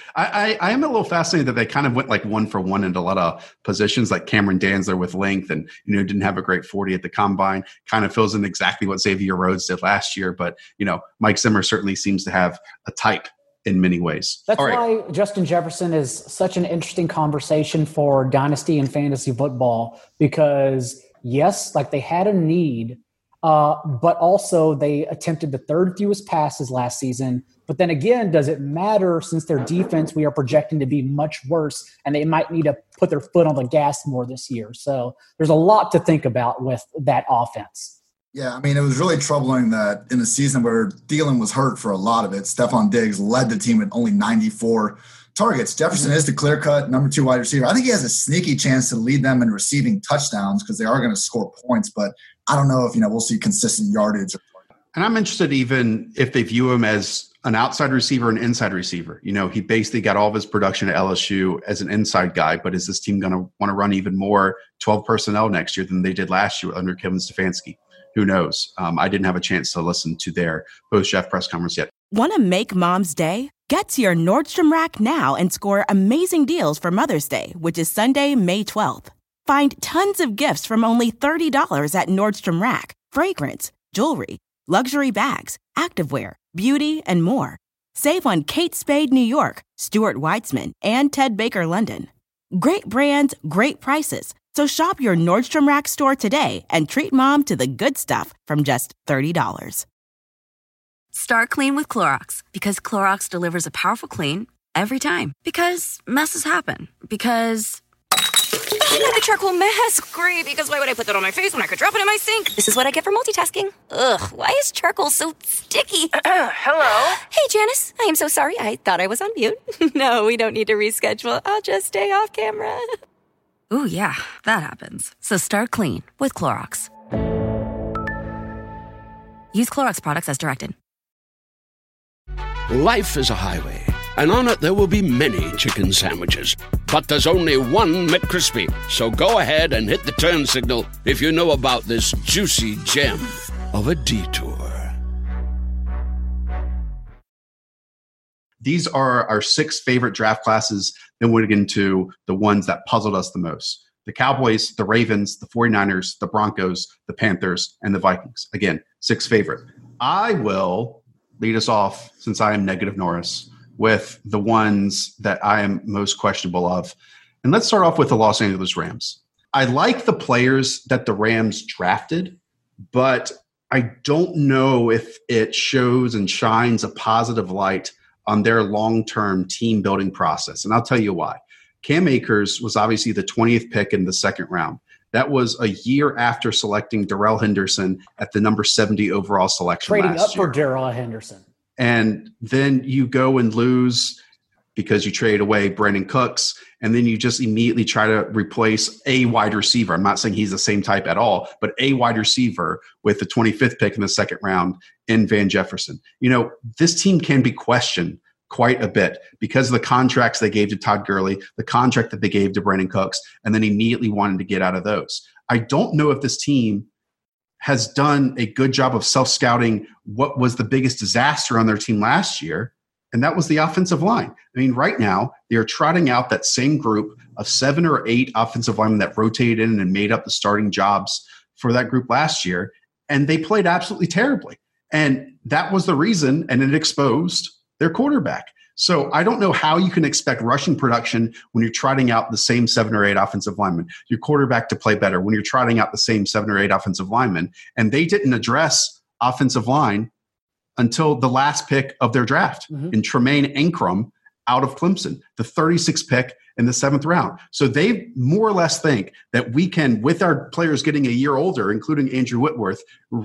I am a little fascinated that they kind of went like 1 for 1 into a lot of positions, like Cameron Dantzler with length and, didn't have a great 40 at the combine, kind of fills in exactly what Xavier Rhodes did last year. But, Mike Zimmer certainly seems to have a type in many ways. That's why Justin Jefferson is such an interesting conversation for dynasty and fantasy football, because yes, like they had a need, but also they attempted the 3rd fewest passes last season. But then again, does it matter, since their defense we are projecting to be much worse, and they might need to put their foot on the gas more this year? So there's a lot to think about with that offense. Yeah, I mean, it was really troubling that in a season where Thielen was hurt for a lot of it, Stephon Diggs led the team with only 94 targets. Jefferson is the clear-cut number 2 wide receiver. I think he has a sneaky chance to lead them in receiving touchdowns because they are going to score points, but I don't know if, we'll see consistent yardage. And I'm interested even if they view him as an outside receiver and inside receiver. He basically got all of his production at LSU as an inside guy, but is this team going to want to run even more 12 personnel next year than they did last year under Kevin Stefanski? Who knows? I didn't have a chance to listen to their post-draft press conference yet. Want to make Mom's Day? Get to your Nordstrom Rack now and score amazing deals for Mother's Day, which is Sunday, May 12th. Find tons of gifts from only $30 at Nordstrom Rack. Fragrance, jewelry, luxury bags, activewear, beauty, and more. Save on Kate Spade New York, Stuart Weitzman, and Ted Baker London. Great brands, great prices. So shop your Nordstrom Rack store today and treat Mom to the good stuff from just $30. Start clean with Clorox, because Clorox delivers a powerful clean every time. Because messes happen. Because the charcoal mask. Great, because why would I put that on my face when I could drop it in my sink? This is what I get for multitasking. Ugh, why is charcoal so sticky? Hello? Hey, Janice. I am so sorry. I thought I was on mute. No, we don't need to reschedule. I'll just stay off camera. Ooh, yeah, that happens. So start clean with Clorox. Use Clorox products as directed. Life is a highway, and on it there will be many chicken sandwiches. But there's only one McCrispy. So go ahead and hit the turn signal if you know about this juicy gem of a detour. These are our 6 favorite draft classes. Then we'll get into the ones that puzzled us the most. The Cowboys, the Ravens, the 49ers, the Broncos, the Panthers, and the Vikings. Again, 6 favorite. I will lead us off, since I am negative Norris, with the ones that I am most questionable of. And let's start off with the Los Angeles Rams. I like the players that the Rams drafted, but I don't know if it shows and shines a positive light on their long-term team building process. And I'll tell you why. Cam Akers was obviously the 20th pick in the second round. That was a year after selecting Darrell Henderson at the number 70 overall selection. Trading up for Darrell Henderson. And then you go and lose because you trade away Brandon Cooks, and then you just immediately try to replace a wide receiver. I'm not saying he's the same type at all, but a wide receiver with the 25th pick in the second round in Van Jefferson. You know, this team can be questioned quite a bit because of the contracts they gave to Todd Gurley, the contract that they gave to Brandon Cooks, and then immediately wanted to get out of those. I don't know if this team has done a good job of self-scouting what was the biggest disaster on their team last year, and that was the offensive line. I mean, right now, they're trotting out that same group of 7 or 8 offensive linemen that rotated in and made up the starting jobs for that group last year, and they played absolutely terribly. And that was the reason, and it exposed their quarterback. So I don't know how you can expect rushing production when you're trotting out the same 7 or 8 offensive linemen, your quarterback to play better when you're trotting out the same 7 or 8 offensive linemen. And they didn't address offensive line until the last pick of their draft in Tremaine Ankrum out of Clemson, the 36th pick in the 7th round. So they more or less think that we can, with our players getting a year older, including Andrew Whitworth,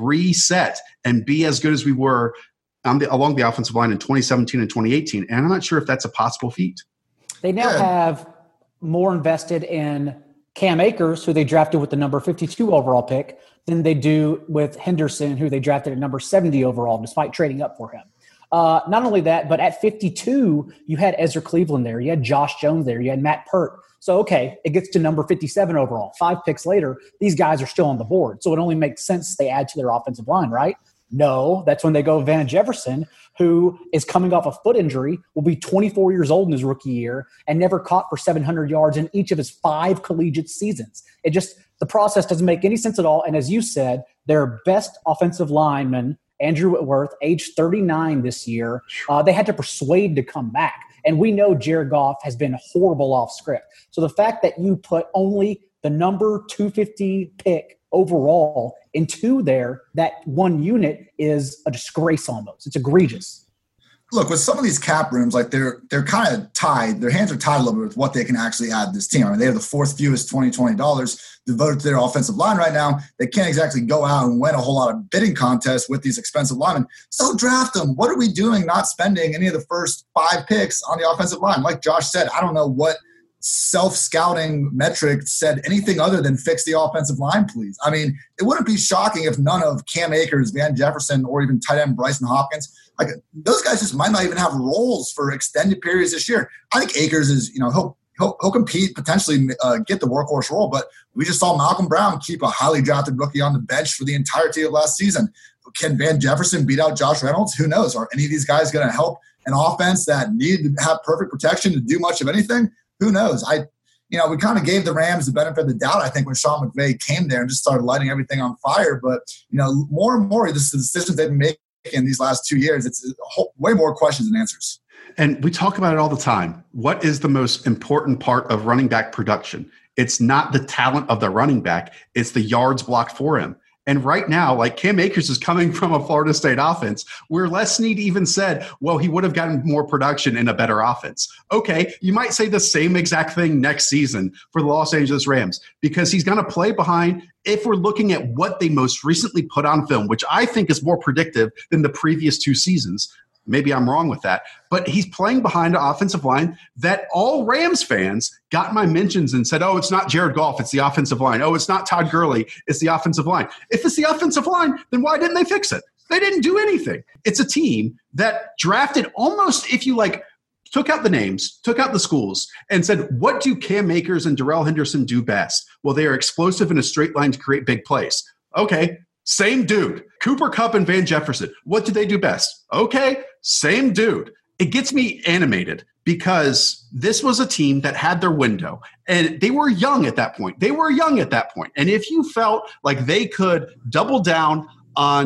reset and be as good as we were along the offensive line in 2017 and 2018. And I'm not sure if that's a possible feat. They now have more invested in Cam Akers, who they drafted with the number 52 overall pick, than they do with Henderson, who they drafted at number 70 overall, despite trading up for him. Not only that, but at 52, you had Ezra Cleveland there. You had Josh Jones there. You had Matt Pert. So, okay, it gets to number 57 overall. 5 picks later, these guys are still on the board. So it only makes sense they add to their offensive line, right? No, that's when they go Van Jefferson, who is coming off a foot injury, will be 24 years old in his rookie year, and never caught for 700 yards in each of his 5 collegiate seasons. The process doesn't make any sense at all. And as you said, their best offensive lineman, Andrew Whitworth, age 39 this year, they had to persuade to come back. And we know Jared Goff has been horrible off script. So the fact that you put only the number 250 pick overall into that one unit is a disgrace almost. It's egregious. Look, with some of these cap rooms, like they're kind of tied. Their hands are tied a little bit with what they can actually add to this team. I mean, they have the 4th fewest $2020 devoted to their offensive line right now. They can't exactly go out and win a whole lot of bidding contests with these expensive linemen. So draft them. What are we doing not spending any of the first 5 picks on the offensive line? Like Josh said, I don't know what self-scouting metric said anything other than fix the offensive line, please. I mean, it wouldn't be shocking if none of Cam Akers, Van Jefferson, or even tight end Bryson Hopkins, like those guys just might not even have roles for extended periods this year. I think Akers is, he'll compete, potentially get the workhorse role, but we just saw Malcolm Brown keep a highly drafted rookie on the bench for the entirety of last season. Can Van Jefferson beat out Josh Reynolds? Who knows? Are any of these guys going to help an offense that needed to have perfect protection to do much of anything? Who knows? We kind of gave the Rams the benefit of the doubt, I think, when Sean McVay came there and just started lighting everything on fire. But, more and more, this is the decisions they've been making in these last 2 years. It's way more questions than answers. And we talk about it all the time. What is the most important part of running back production? It's not the talent of the running back. It's the yards blocked for him. And right now, like Cam Akers is coming from a Florida State offense where Les Snead even said, well, he would have gotten more production in a better offense. Okay, you might say the same exact thing next season for the Los Angeles Rams because he's going to play behind. If we're looking at what they most recently put on film, which I think is more predictive than the previous 2 seasons, maybe I'm wrong with that, but he's playing behind an offensive line that all Rams fans got my mentions and said, oh, it's not Jared Goff, it's the offensive line. Oh, it's not Todd Gurley, it's the offensive line. If it's the offensive line, then why didn't they fix it? They didn't do anything. It's a team that drafted almost, if you took out the names, took out the schools, and said, what do Cam Akers and Darrell Henderson do best? Well, they are explosive in a straight line to create big plays. Okay, same dude. Cooper Kupp and Van Jefferson. What do they do best? Okay, same dude. It gets me animated because this was a team that had their window and they were young at that point. And if you felt like they could double down on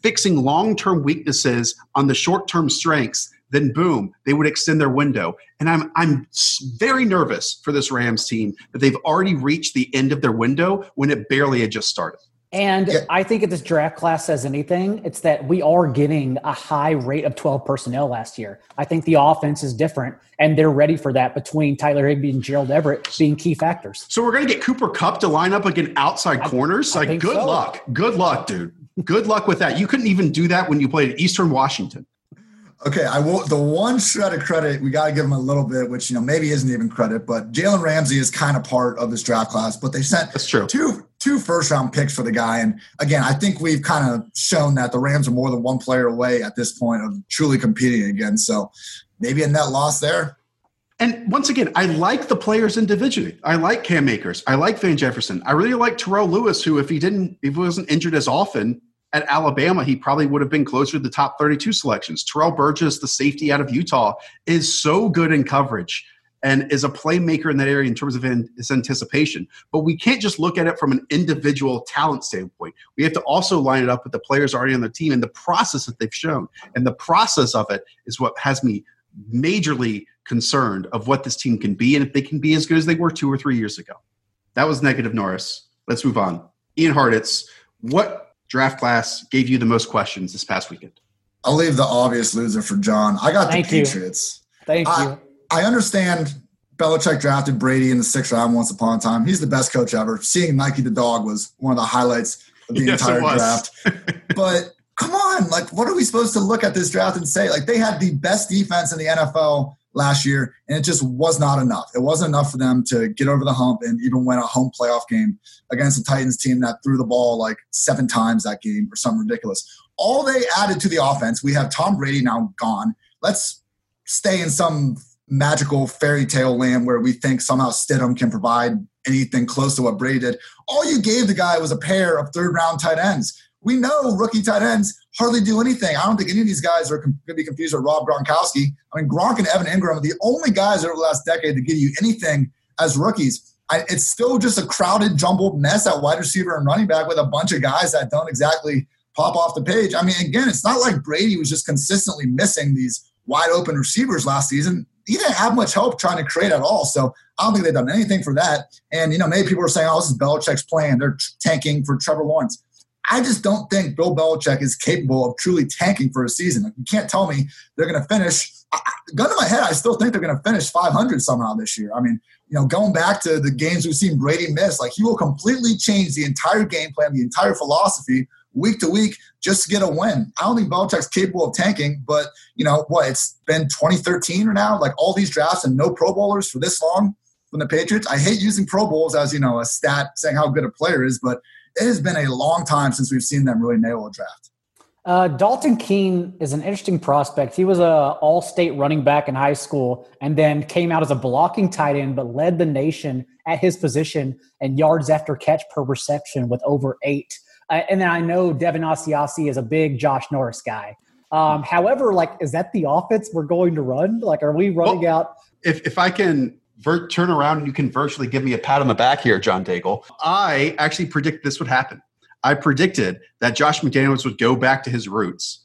fixing long-term weaknesses on the short-term strengths, then boom, they would extend their window. And I'm very nervous for this Rams team that they've already reached the end of their window when it barely had just started. And I think if this draft class says anything, it's that we are getting a high rate of 12 personnel last year. I think the offense is different, and they're ready for that between Tyler Higbee and Gerald Everett being key factors. So we're going to get Cooper Kupp to line up against outside corners? Good luck. Good luck, dude. Good luck with that. You couldn't even do that when you played at Eastern Washington. Okay, I will. The one shred of credit, we got to give him a little bit, which maybe isn't even credit, but Jalen Ramsey is kind of part of this draft class. But they sent two first-round picks for the guy, and again, I think we've kind of shown that the Rams are more than one player away at this point of truly competing again. So maybe a net loss there. And once again, I like the players individually. I like Cam Akers. I like Van Jefferson. I really like Terrell Lewis, who if he wasn't injured as often at Alabama, he probably would have been closer to the top 32 selections. Terrell Burgess, the safety out of Utah, is so good in coverage and is a playmaker in that area in terms of his anticipation. But we can't just look at it from an individual talent standpoint. We have to also line it up with the players already on the team and the process that they've shown. And the process of it is what has me majorly concerned of what this team can be and if they can be as good as they were 2 or 3 years ago. That was negative Norris. Let's move on. Ian Hartitz, what draft class gave you the most questions this past weekend? I'll leave the obvious loser for John. I got the Patriots. Thank you. I understand Belichick drafted Brady in the 6th round once upon a time. He's the best coach ever. Seeing Nike the dog was one of the highlights of the entire draft. But come on, what are we supposed to look at this draft and say? They had the best defense in the NFL last year, and it just was not enough. It wasn't enough for them to get over the hump and even win a home playoff game against a Titans team that threw the ball 7 times that game or something ridiculous. All they added to the offense, we have Tom Brady now gone. Let's stay in some magical fairy tale land where we think somehow Stidham can provide anything close to what Brady did. All you gave the guy was a pair of 3rd-round tight ends. We know rookie tight ends hardly do anything. I don't think any of these guys are going to be confused with Rob Gronkowski. I mean, Gronk and Evan Ingram are the only guys over the last decade to give you anything as rookies. It's still just a crowded, jumbled mess at wide receiver and running back with a bunch of guys that don't exactly pop off the page. I mean, again, it's not like Brady was just consistently missing these wide open receivers last season. He didn't have much help trying to create at all. So I don't think they've done anything for that. And, maybe people are saying, this is Belichick's plan. They're tanking for Trevor Lawrence. I just don't think Bill Belichick is capable of truly tanking for a season. You can't tell me they're going to finish. Gun to my head, I still think they're going to finish 500 somehow this year. I mean, going back to the games we've seen Brady miss, he will completely change the entire game plan, the entire philosophy week to week just to get a win. I don't think Belichick's capable of tanking, but it's been 2013 or now, all these drafts and no Pro Bowlers for this long from the Patriots. I hate using Pro Bowls as, a stat saying how good a player is, but it has been a long time since we've seen them really nail a draft. Dalton Keene is an interesting prospect. He was an all-state running back in high school and then came out as a blocking tight end, but led the nation at his position and yards after catch per reception with over 8. And then I know Devin Asiasi is a big Josh Norris guy. However, is that the offense we're going to run? Are we running out? If I can turn around and you can virtually give me a pat on the back here, John Daigle. I actually predicted this would happen. I predicted that Josh McDaniels would go back to his roots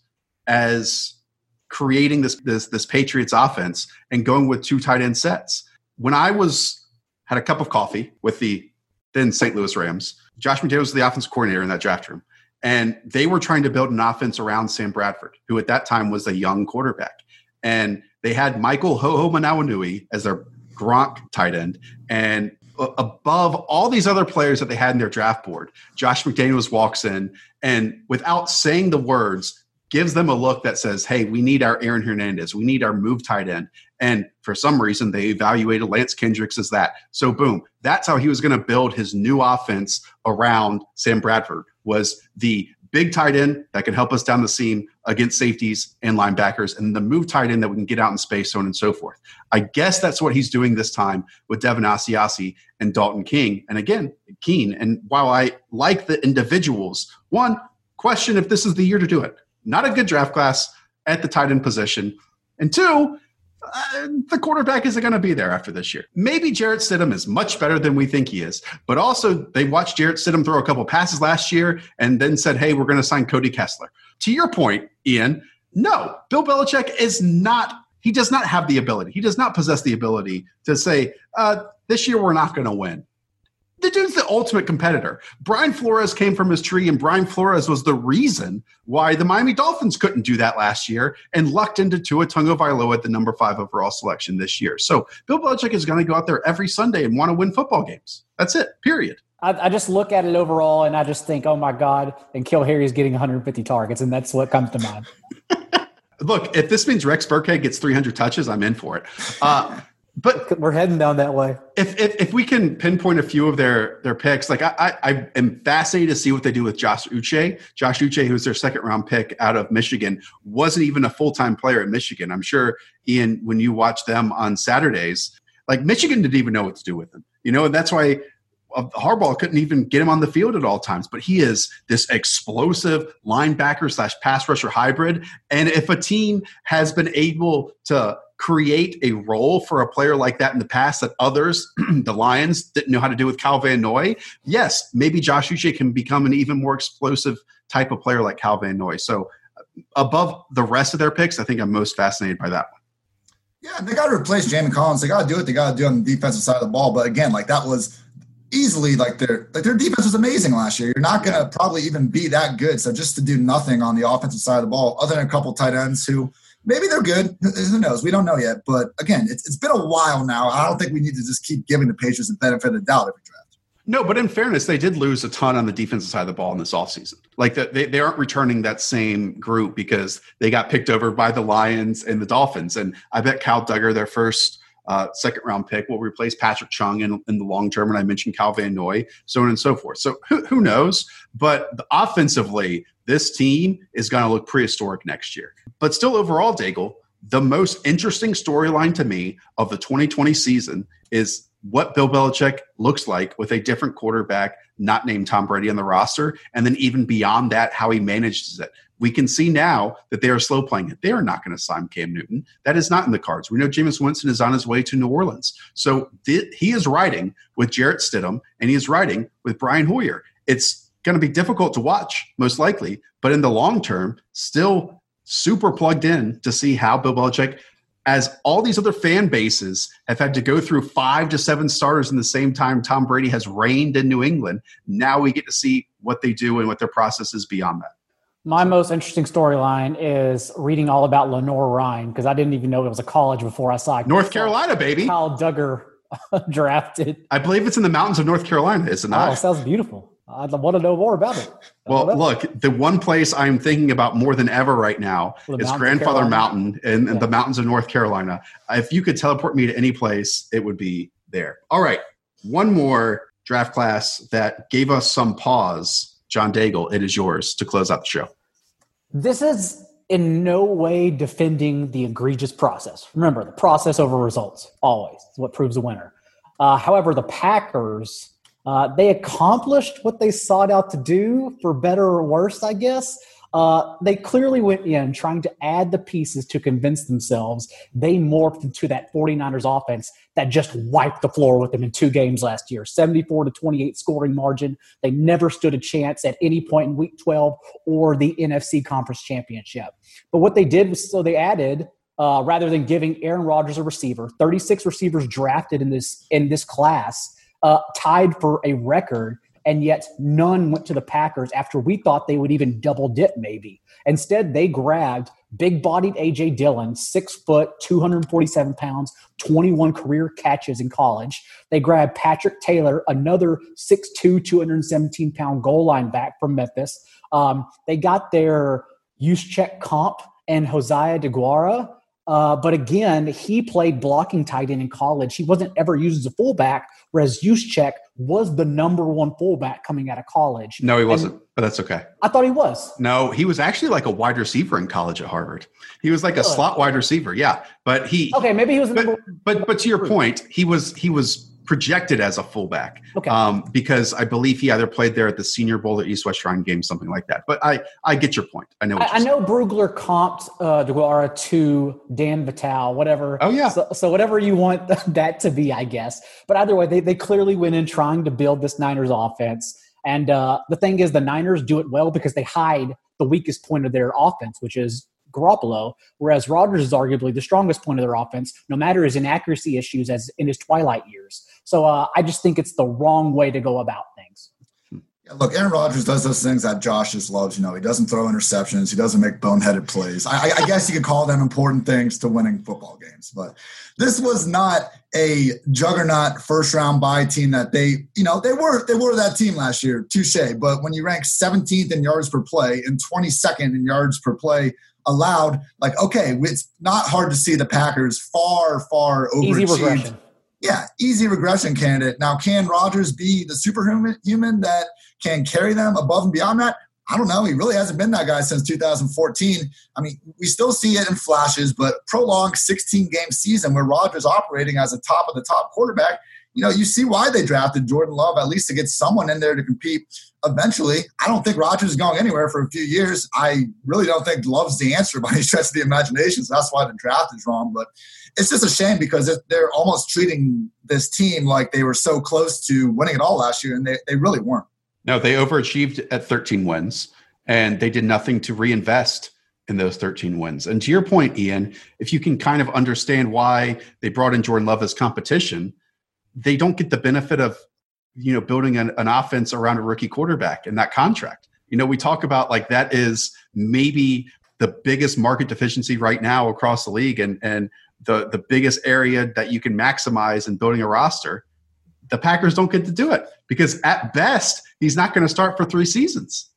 as creating this Patriots offense and going with 2 tight end sets. When I had a cup of coffee with the then St. Louis Rams, Josh McDaniels was the offensive coordinator in that draft room. And they were trying to build an offense around Sam Bradford, who at that time was a young quarterback. And they had Michael Ho'omanawanui as their Gronk tight end. And above all these other players that they had in their draft board, Josh McDaniels walks in and without saying the words, gives them a look that says, hey, we need our Aaron Hernandez. We need our move tight end. And for some reason, they evaluated Lance Kendricks as that. So boom, that's how he was going to build his new offense around Sam Bradford, was the big tight end that can help us down the seam against safeties and linebackers, and the move tight end that we can get out in space, so on and so forth. I guess that's what he's doing this time with Devin Asiasi and Dalton Keene. And while I like the individuals, one, question if this is the year to do it. Not a good draft class at the tight end position. And 2, the quarterback isn't going to be there after this year. Maybe Jarrett Stidham is much better than we think he is, but also they watched Jarrett Stidham throw a couple passes last year and then said, hey, we're going to sign Cody Kessler. To your point, Ian, no, Bill Belichick he does not have the ability. He does not possess the ability to say, this year we're not going to win. The dude's the ultimate competitor. Brian Flores came from his tree, and Brian Flores was the reason why the Miami Dolphins couldn't do that last year and lucked into Tua Tagovailoa at the number 5 overall selection this year. So Bill Belichick is going to go out there every Sunday and want to win football games. That's it, period. I just look at it overall, and I just think, oh, my God, and N'Keal Harry is getting 150 targets, and that's what comes to mind. Look, if this means Rex Burkhead gets 300 touches, I'm in for it. But we're heading down that way. If we can pinpoint a few of their picks, like I am fascinated to see what they do with Josh Uche. Josh Uche, who's their second-round pick out of Michigan, wasn't even a full-time player at Michigan. I'm sure, Ian, when you watch them on Saturdays, like Michigan didn't even know what to do with him. And that's why Harbaugh couldn't even get him on the field at all times. But he is this explosive linebacker / pass rusher hybrid. And if a team has been able to create a role for a player like that in the past that others, the Lions, didn't know how to do with Kyle Van Noy, yes, maybe Josh Uche can become an even more explosive type of player like Kyle Van Noy. So above the rest of their picks, I think I'm most fascinated by that one. Yeah, they got to replace Jamie Collins. They got to do what they got to do on the defensive side of the ball. But again, like that was easily their defense was amazing last year. You're not going to probably even be that good. So just to do nothing on the offensive side of the ball, other than a couple tight ends who maybe they're good. Who knows? We don't know yet. But again, it's been a while now. I don't think we need to just keep giving the Patriots the benefit of the doubt every draft. No, but in fairness, they did lose a ton on the defensive side of the ball in this offseason. Like they aren't returning that same group because they got picked over by the Lions and the Dolphins. And I bet Kyle Duggar, their first second-round pick, will replace Patrick Chung in the long term. And I mentioned Kyle Van Noy, so on and so forth. So who knows? But offensively, this team is going to look prehistoric next year. But still overall, Daigle, the most interesting storyline to me of the 2020 season is what Bill Belichick looks like with a different quarterback not named Tom Brady on the roster. And then even beyond that, how he manages it. We can see now that they are slow playing it. They are not going to sign Cam Newton. That is not in the cards. We know Jameis Winston is on his way to New Orleans. So he is riding with Jarrett Stidham, and he is riding with Brian Hoyer. It's going to be difficult to watch, most likely, but in the long term, still super plugged in to see how Bill Belichick, as all these other fan bases have had to go through 5 to 7 starters in the same time Tom Brady has reigned in New England, now we get to see what they do and what their process is beyond that. My most interesting storyline is reading all about Lenore Ryan, because I didn't even know it was a college before I saw North Carolina, baby. Kyle Duggar drafted. I believe it's in the mountains of North Carolina, isn't it? Oh, it sounds beautiful. I want to know more about it. Well, look, the one place I'm thinking about more than ever right now is Grandfather Mountain in the mountains of North Carolina. If you could teleport me to any place, it would be there. All right. One more draft class that gave us some pause. John Daigle, it is yours to close out the show. This is in no way defending the egregious process. Remember, the process over results, always, is what proves a winner. However, the Packers, they accomplished what they sought out to do, for better or worse, I guess. They clearly went in trying to add the pieces to convince themselves they morphed into that 49ers offense that just wiped the floor with them in 2 games last year, 74-28 scoring margin. They never stood a chance at any point in Week 12 or the NFC Conference Championship. But what they did was, so they added, rather than giving Aaron Rodgers a receiver, 36 receivers drafted in this class, tied for a record, and yet none went to the Packers after we thought they would even double dip maybe. Instead, they grabbed big-bodied A.J. Dillon, 6 foot, 247 pounds, 21 career catches in college. They grabbed Patrick Taylor, another 6'2", 217-pound goal line back from Memphis. They got their Juszczyk comp and Josiah DeGuara. But again, he played blocking tight end in college. He wasn't ever used as a fullback, whereas Juszczyk was the number 1 fullback coming out of college. No, he wasn't, but that's okay. I thought he was. No, he was actually like a wide receiver in college at Harvard. He was like a slot wide receiver, yeah. But okay, maybe he was. But to your point, he was projected as a fullback, because I believe he either played there at the Senior Bowl or East-West Shrine Game, something like that. But I get your point. I know. I know Brugler comped DeGuara to Dan Vitale, whatever. Oh yeah. So whatever you want that to be, I guess. But either way, they clearly went in trying to build this Niners offense. And the thing is, the Niners do it well because they hide the weakest point of their offense, which is Garoppolo, whereas Rodgers is arguably the strongest point of their offense, no matter his inaccuracy issues as in his twilight years. So I just think it's the wrong way to go about things. Yeah, look, Aaron Rodgers does those things that Josh just loves. He doesn't throw interceptions. He doesn't make boneheaded plays. I guess you could call them important things to winning football games. But this was not a juggernaut first-round bye team that they were that team last year, touche. But when you rank 17th in yards per play and 22nd in yards per play allowed, it's not hard to see the Packers far overachieved. Easy regression. Yeah, easy regression candidate. Now, can Rodgers be the superhuman that can carry them above and beyond that? I don't know. He really hasn't been that guy since 2014. I mean, we still see it in flashes, but prolonged 16-game season where Rodgers operating as a top-of-the-top quarterback, you see why they drafted Jordan Love, at least to get someone in there to compete eventually. I don't think Rodgers is going anywhere for a few years. I really don't think Love's the answer by any stretch of the imagination, so that's why the draft is wrong. But it's just a shame because they're almost treating this team like they were so close to winning it all last year, and they really weren't. No, they overachieved at 13 wins, and they did nothing to reinvest in those 13 wins. And to your point, Ian, if you can kind of understand why they brought in Jordan Love as competition, they don't get the benefit of, building an offense around a rookie quarterback in that contract. We talk about that is maybe the biggest market deficiency right now across the league and the biggest area that you can maximize in building a roster. The Packers don't get to do it because at best, he's not going to start for 3 seasons.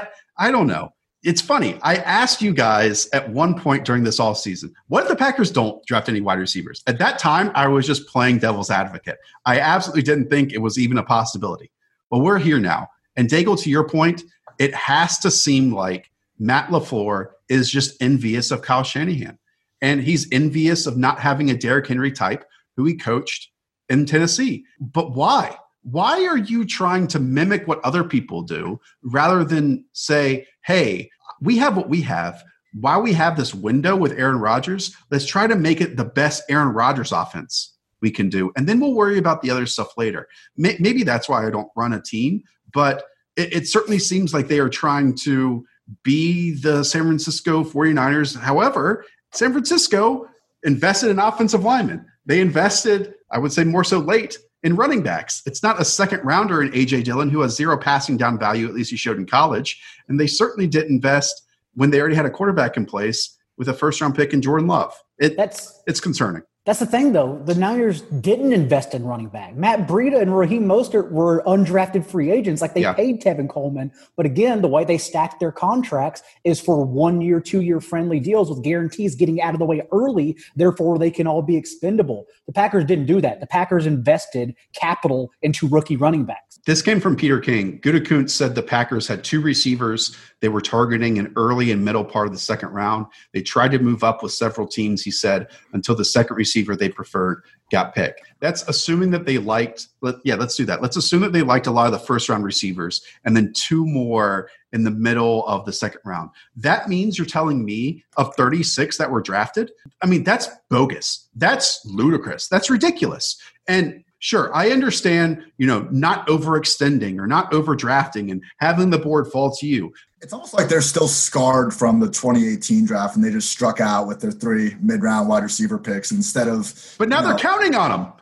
I don't know. It's funny. I asked you guys at one point during this offseason, what if the Packers don't draft any wide receivers? At that time, I was just playing devil's advocate. I absolutely didn't think it was even a possibility. Well, we're here now. And Daigle, to your point, it has to seem like Matt LaFleur is just envious of Kyle Shanahan. And he's envious of not having a Derrick Henry type who he coached in Tennessee. But why? Why are you trying to mimic what other people do rather than say, hey, we have what we have. While we have this window with Aaron Rodgers, let's try to make it the best Aaron Rodgers offense we can do. And then we'll worry about the other stuff later. Maybe that's why I don't run a team, but it certainly seems like they are trying to be the San Francisco 49ers. However, San Francisco invested in offensive linemen. They invested, I would say more so late, in running backs. It's not a second rounder in A.J. Dillon, who has 0 passing down value, at least he showed in college. And they certainly didn't invest when they already had a quarterback in place with a first-round pick in Jordan Love. It's concerning. That's the thing, though. The Niners didn't invest in running back. Matt Breida and Raheem Mostert were undrafted free agents. They paid Tevin Coleman. But again, the way they stacked their contracts is for 1-year, 2-year friendly deals with guarantees getting out of the way early. Therefore, they can all be expendable. The Packers didn't do that. The Packers invested capital into rookie running backs. This came from Peter King. Gutekunst said the Packers had 2 receivers they were targeting in early and middle part of the second round. They tried to move up with several teams, he said, until the second receiver they preferred got picked. That's assuming that they liked – let's do that. Let's assume that they liked a lot of the first-round receivers and then 2 more in the middle of the second round. That means you're telling me of 36 that were drafted? I mean, that's bogus. That's ludicrous. That's ridiculous. And – sure, I understand, not overextending or not overdrafting and having the board fall to you. It's almost like they're still scarred from the 2018 draft and they just struck out with their 3 mid-round wide receiver picks instead of – But now they're counting on them.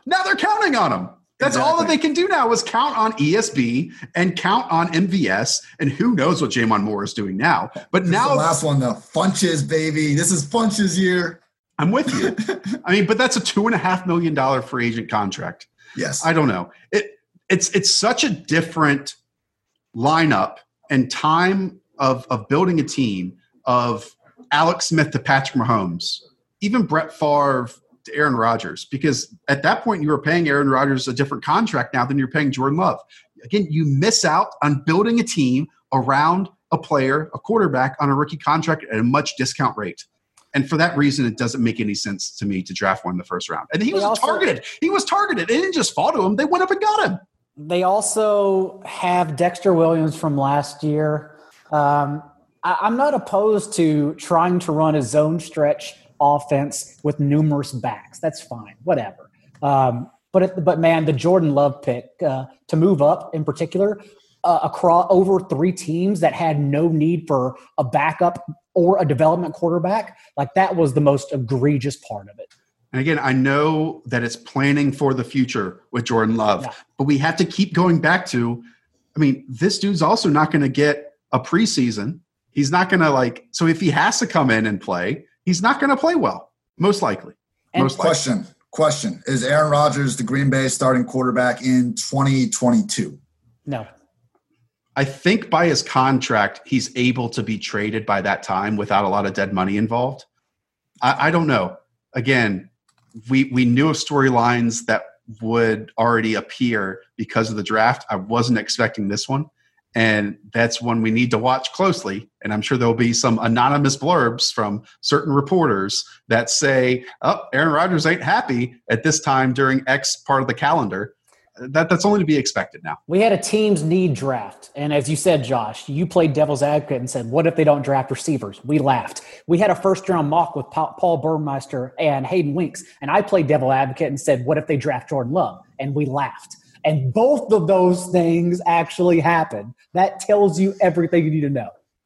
That's all that they can do now is count on ESB and count on MVS, and who knows what Jamon Moore is doing now. But now the last one, though. Funches, baby. This is Funches' year. I'm with you. I mean, but that's a $2.5 million free agent contract. Yes. I don't know. It's such a different lineup and time of building a team of Alex Smith to Patrick Mahomes, even Brett Favre to Aaron Rodgers, because at that point you were paying Aaron Rodgers a different contract now than you're paying Jordan Love. Again, you miss out on building a team around a player, a quarterback on a rookie contract at a much discount rate. And for that reason, it doesn't make any sense to me to draft one in the first round. And he was targeted. He was targeted. It didn't just fall to him. They went up and got him. They also have Dexter Williams from last year. I'm not opposed to trying to run a zone stretch offense with numerous backs. That's fine. Whatever. But man, the Jordan Love pick to move up in particular, across over 3 teams that had no need for a backup or a development quarterback. Like, that was the most egregious part of it. And again, I know that it's planning for the future with Jordan Love, but we have to keep going back to, I mean, this dude's also not going to get a preseason. He's not going to so if he has to come in and play, he's not going to play well, most likely. And question. Is Aaron Rodgers the Green Bay starting quarterback in 2022? No. I think by his contract, he's able to be traded by that time without a lot of dead money involved. I don't know. Again, we knew of storylines that would already appear because of the draft. I wasn't expecting this one. And that's one we need to watch closely. And I'm sure there'll be some anonymous blurbs from certain reporters that say, oh, Aaron Rodgers ain't happy at this time during X part of the calendar. That's only to be expected now. We had a team's need draft. And as you said, Josh, you played devil's advocate and said, what if they don't draft receivers? We laughed. We had a first-round mock with Paul Burmeister and Hayden Winks. And I played devil advocate and said, what if they draft Jordan Love? And we laughed. And both of those things actually happened. That tells you everything you need to know.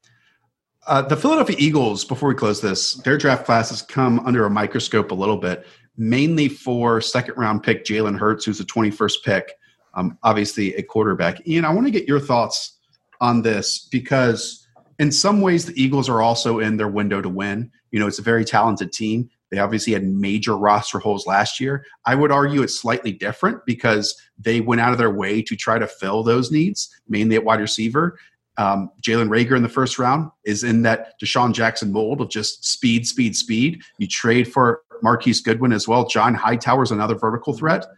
The Philadelphia Eagles, before we close this, their draft class has come under a microscope a little bit, mainly for second-round pick Jalen Hurts, who's the 21st pick, obviously a quarterback. Ian, I want to get your thoughts on this because in some ways the Eagles are also in their window to win. You know, it's a very talented team. They obviously had major roster holes last year. I would argue it's slightly different because they went out of their way to try to fill those needs, mainly at wide receiver. Jalen Reagor in the first round is in that Deshaun Jackson mold of just speed. You trade for Marquise Goodwin as well. John Hightower is another vertical threat.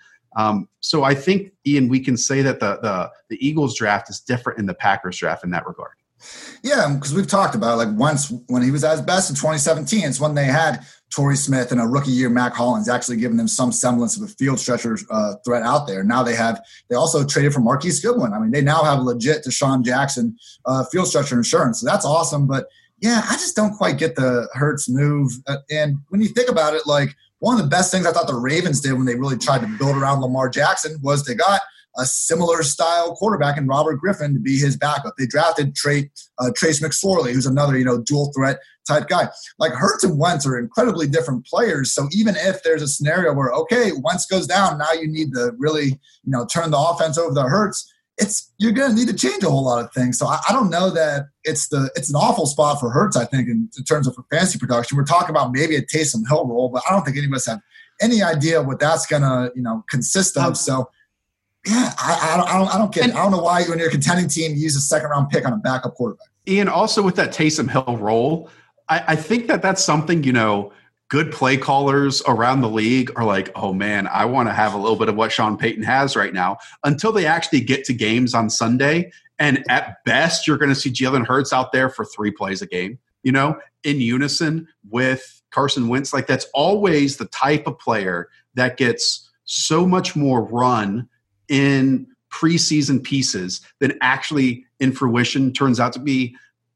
So I think, Ian, we can say that the Eagles draft is different in the Packers draft in that regard. Yeah, because we've talked about once when he was at his best in 2017, it's when they had Torrey Smith and a rookie year Mac Hollins actually giving them some semblance of a field stretcher threat out there. Now they also traded for Marquise Goodwin. I mean, they now have legit Deshaun Jackson field stretcher insurance. So that's awesome. But yeah, I just don't quite get the Hurts move. And when you think about it, one of the best things I thought the Ravens did when they really tried to build around Lamar Jackson was they got a similar style quarterback in Robert Griffin to be his backup. They drafted Trace McSorley, who's another, dual threat type guy. Hurts and Wentz are incredibly different players. So even if there's a scenario where, okay, Wentz goes down, now you need to really, turn the offense over to Hurts, you're going to need to change a whole lot of things. So I don't know that it's an awful spot for Hurts, I think, in terms of fantasy production. We're talking about maybe a Taysom Hill role, but I don't think any of us have any idea what that's going to, consist of. So yeah, I don't get it. I don't know why when you're a contending team, you use a second-round pick on a backup quarterback. Ian, also with that Taysom Hill role, I think that's something, good play callers around the league are like, oh, man, I want to have a little bit of what Sean Payton has right now until they actually get to games on Sunday. And at best, you're going to see Jalen Hurts out there for 3 plays a game, in unison with Carson Wentz. That's always the type of player that gets so much more run in preseason pieces than actually in fruition turns out to be,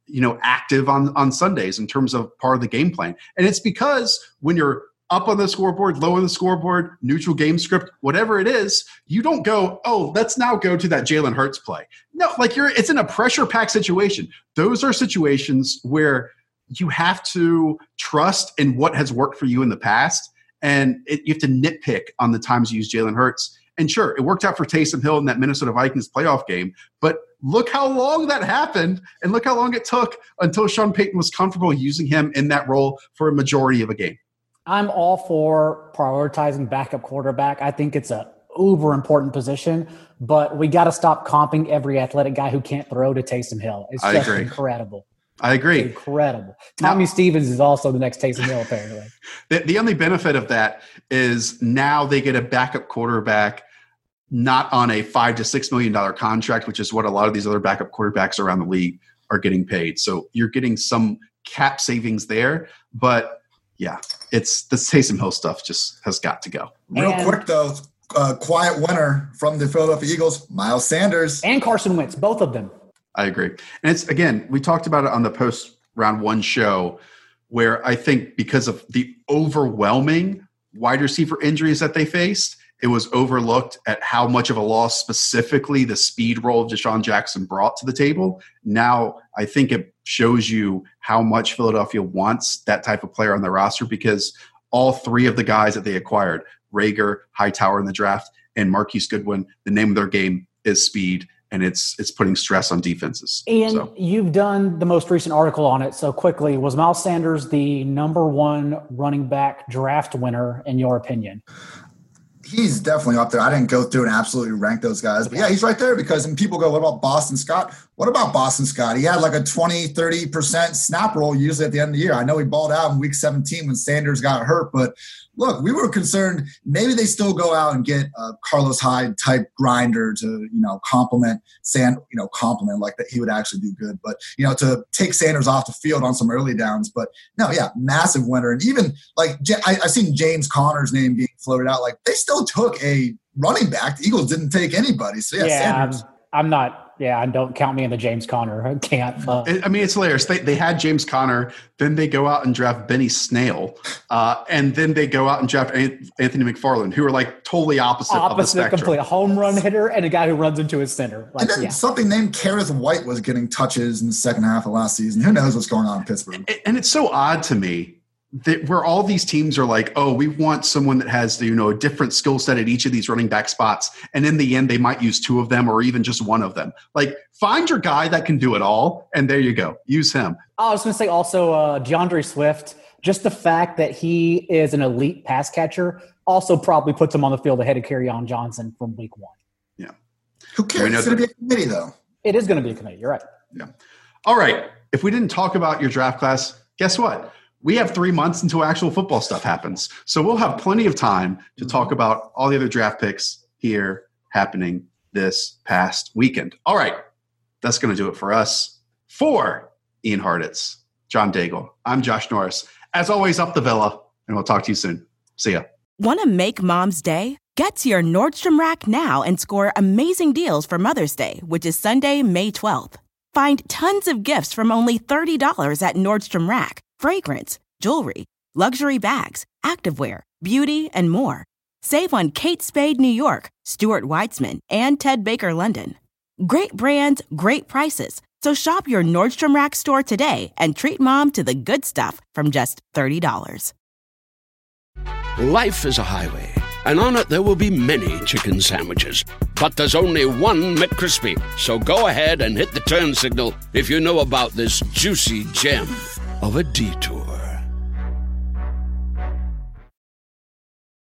active on Sundays in terms of part of the game plan. And it's because when you're up on the scoreboard, low on the scoreboard, neutral game script, whatever it is, you don't go, oh, let's now go to that Jalen Hurts play. No, it's in a pressure-packed situation. Those are situations where you have to trust in what has worked for you in the past, and you have to nitpick on the times you use Jalen Hurts. And sure, it worked out for Taysom Hill in that Minnesota Vikings playoff game, but look how long that happened, and look how long it took until Sean Payton was comfortable using him in that role for a majority of a game. I'm all for prioritizing backup quarterback. I think it's a uber important position, but we got to stop comping every athletic guy who can't throw to Taysom Hill. It's just incredible. I agree. It's incredible. Tommy Stevens is also the next Taysom Hill, apparently. The only benefit of that is now they get a backup quarterback not on a $5 to $6 million contract, which is what a lot of these other backup quarterbacks around the league are getting paid. So you're getting some cap savings there. But, yeah, it's the Taysom Hill stuff just has got to go. Real quick, though, quiet winner from the Philadelphia Eagles, Miles Sanders. And Carson Wentz, both of them. I agree. And it's, again, we talked about it on the post-round 1 show where I think because of the overwhelming wide receiver injuries that they faced, it was overlooked at how much of a loss specifically the speed role of Deshaun Jackson brought to the table. Now, I think it shows you how much Philadelphia wants that type of player on their roster, because all three of the guys that they acquired, Rager, Hightower in the draft, and Marquise Goodwin, the name of their game is speed, and it's putting stress on defenses. And you've done the most recent article on it. So quickly, was Miles Sanders the number one running back draft winner in your opinion? He's definitely up there. I didn't go through and absolutely rank those guys. But yeah, he's right there, because when people go, what about Boston Scott? What about Boston Scott? He had like a 20-30% snap roll usually at the end of the year. I know he balled out in week 17 when Sanders got hurt, but look, we were concerned maybe they still go out and get a Carlos Hyde type grinder to, complement like that he would actually do good. But, to take Sanders off the field on some early downs. But no, yeah, massive winner. And even like I've seen James Conner's name being floated out. Like they still took a running back. The Eagles didn't take anybody. So yeah, Sanders. I'm not. Yeah, don't count me in the James Conner. I can't. It's hilarious. They had James Conner, then they go out and draft Benny Snell, and then they go out and draft Anthony McFarland, who are like totally opposite of the spectrum. Complete a home run hitter and a guy who runs into his center. And then something named Kareth White was getting touches in the second half of last season. Who knows what's going on in Pittsburgh? And it's so odd to me that where all these teams are like, oh, we want someone that has a different skill set at each of these running back spots. And in the end, they might use two of them or even just one of them. Like, find your guy that can do it all, and there you go. Use him. I was going to say also DeAndre Swift, just the fact that he is an elite pass catcher also probably puts him on the field ahead of Kerryon Johnson from week 1. Yeah. Who cares? It's going to be a committee, though. It is going to be a committee. You're right. Yeah. All right. If we didn't talk about your draft class, guess what? We have 3 months until actual football stuff happens. So we'll have plenty of time to talk about all the other draft picks here happening this past weekend. All right. That's going to do it for us. For Ian Hartitz, John Daigle, I'm Josh Norris. As always, up the villa, and we'll talk to you soon. See ya. Want to make Mom's day? Get to your Nordstrom Rack now and score amazing deals for Mother's Day, which is Sunday, May 12th. Find tons of gifts from only $30 at Nordstrom Rack. Fragrance, jewelry, luxury bags, activewear, beauty, and more. Save on Kate Spade New York, Stuart Weitzman, and Ted Baker London. Great brands, great prices. So shop your Nordstrom Rack store today and treat Mom to the good stuff from just $30. Life is a highway, and on it there will be many chicken sandwiches. But there's only one McCrispy. So go ahead and hit the turn signal if you know about this juicy gem of a detour.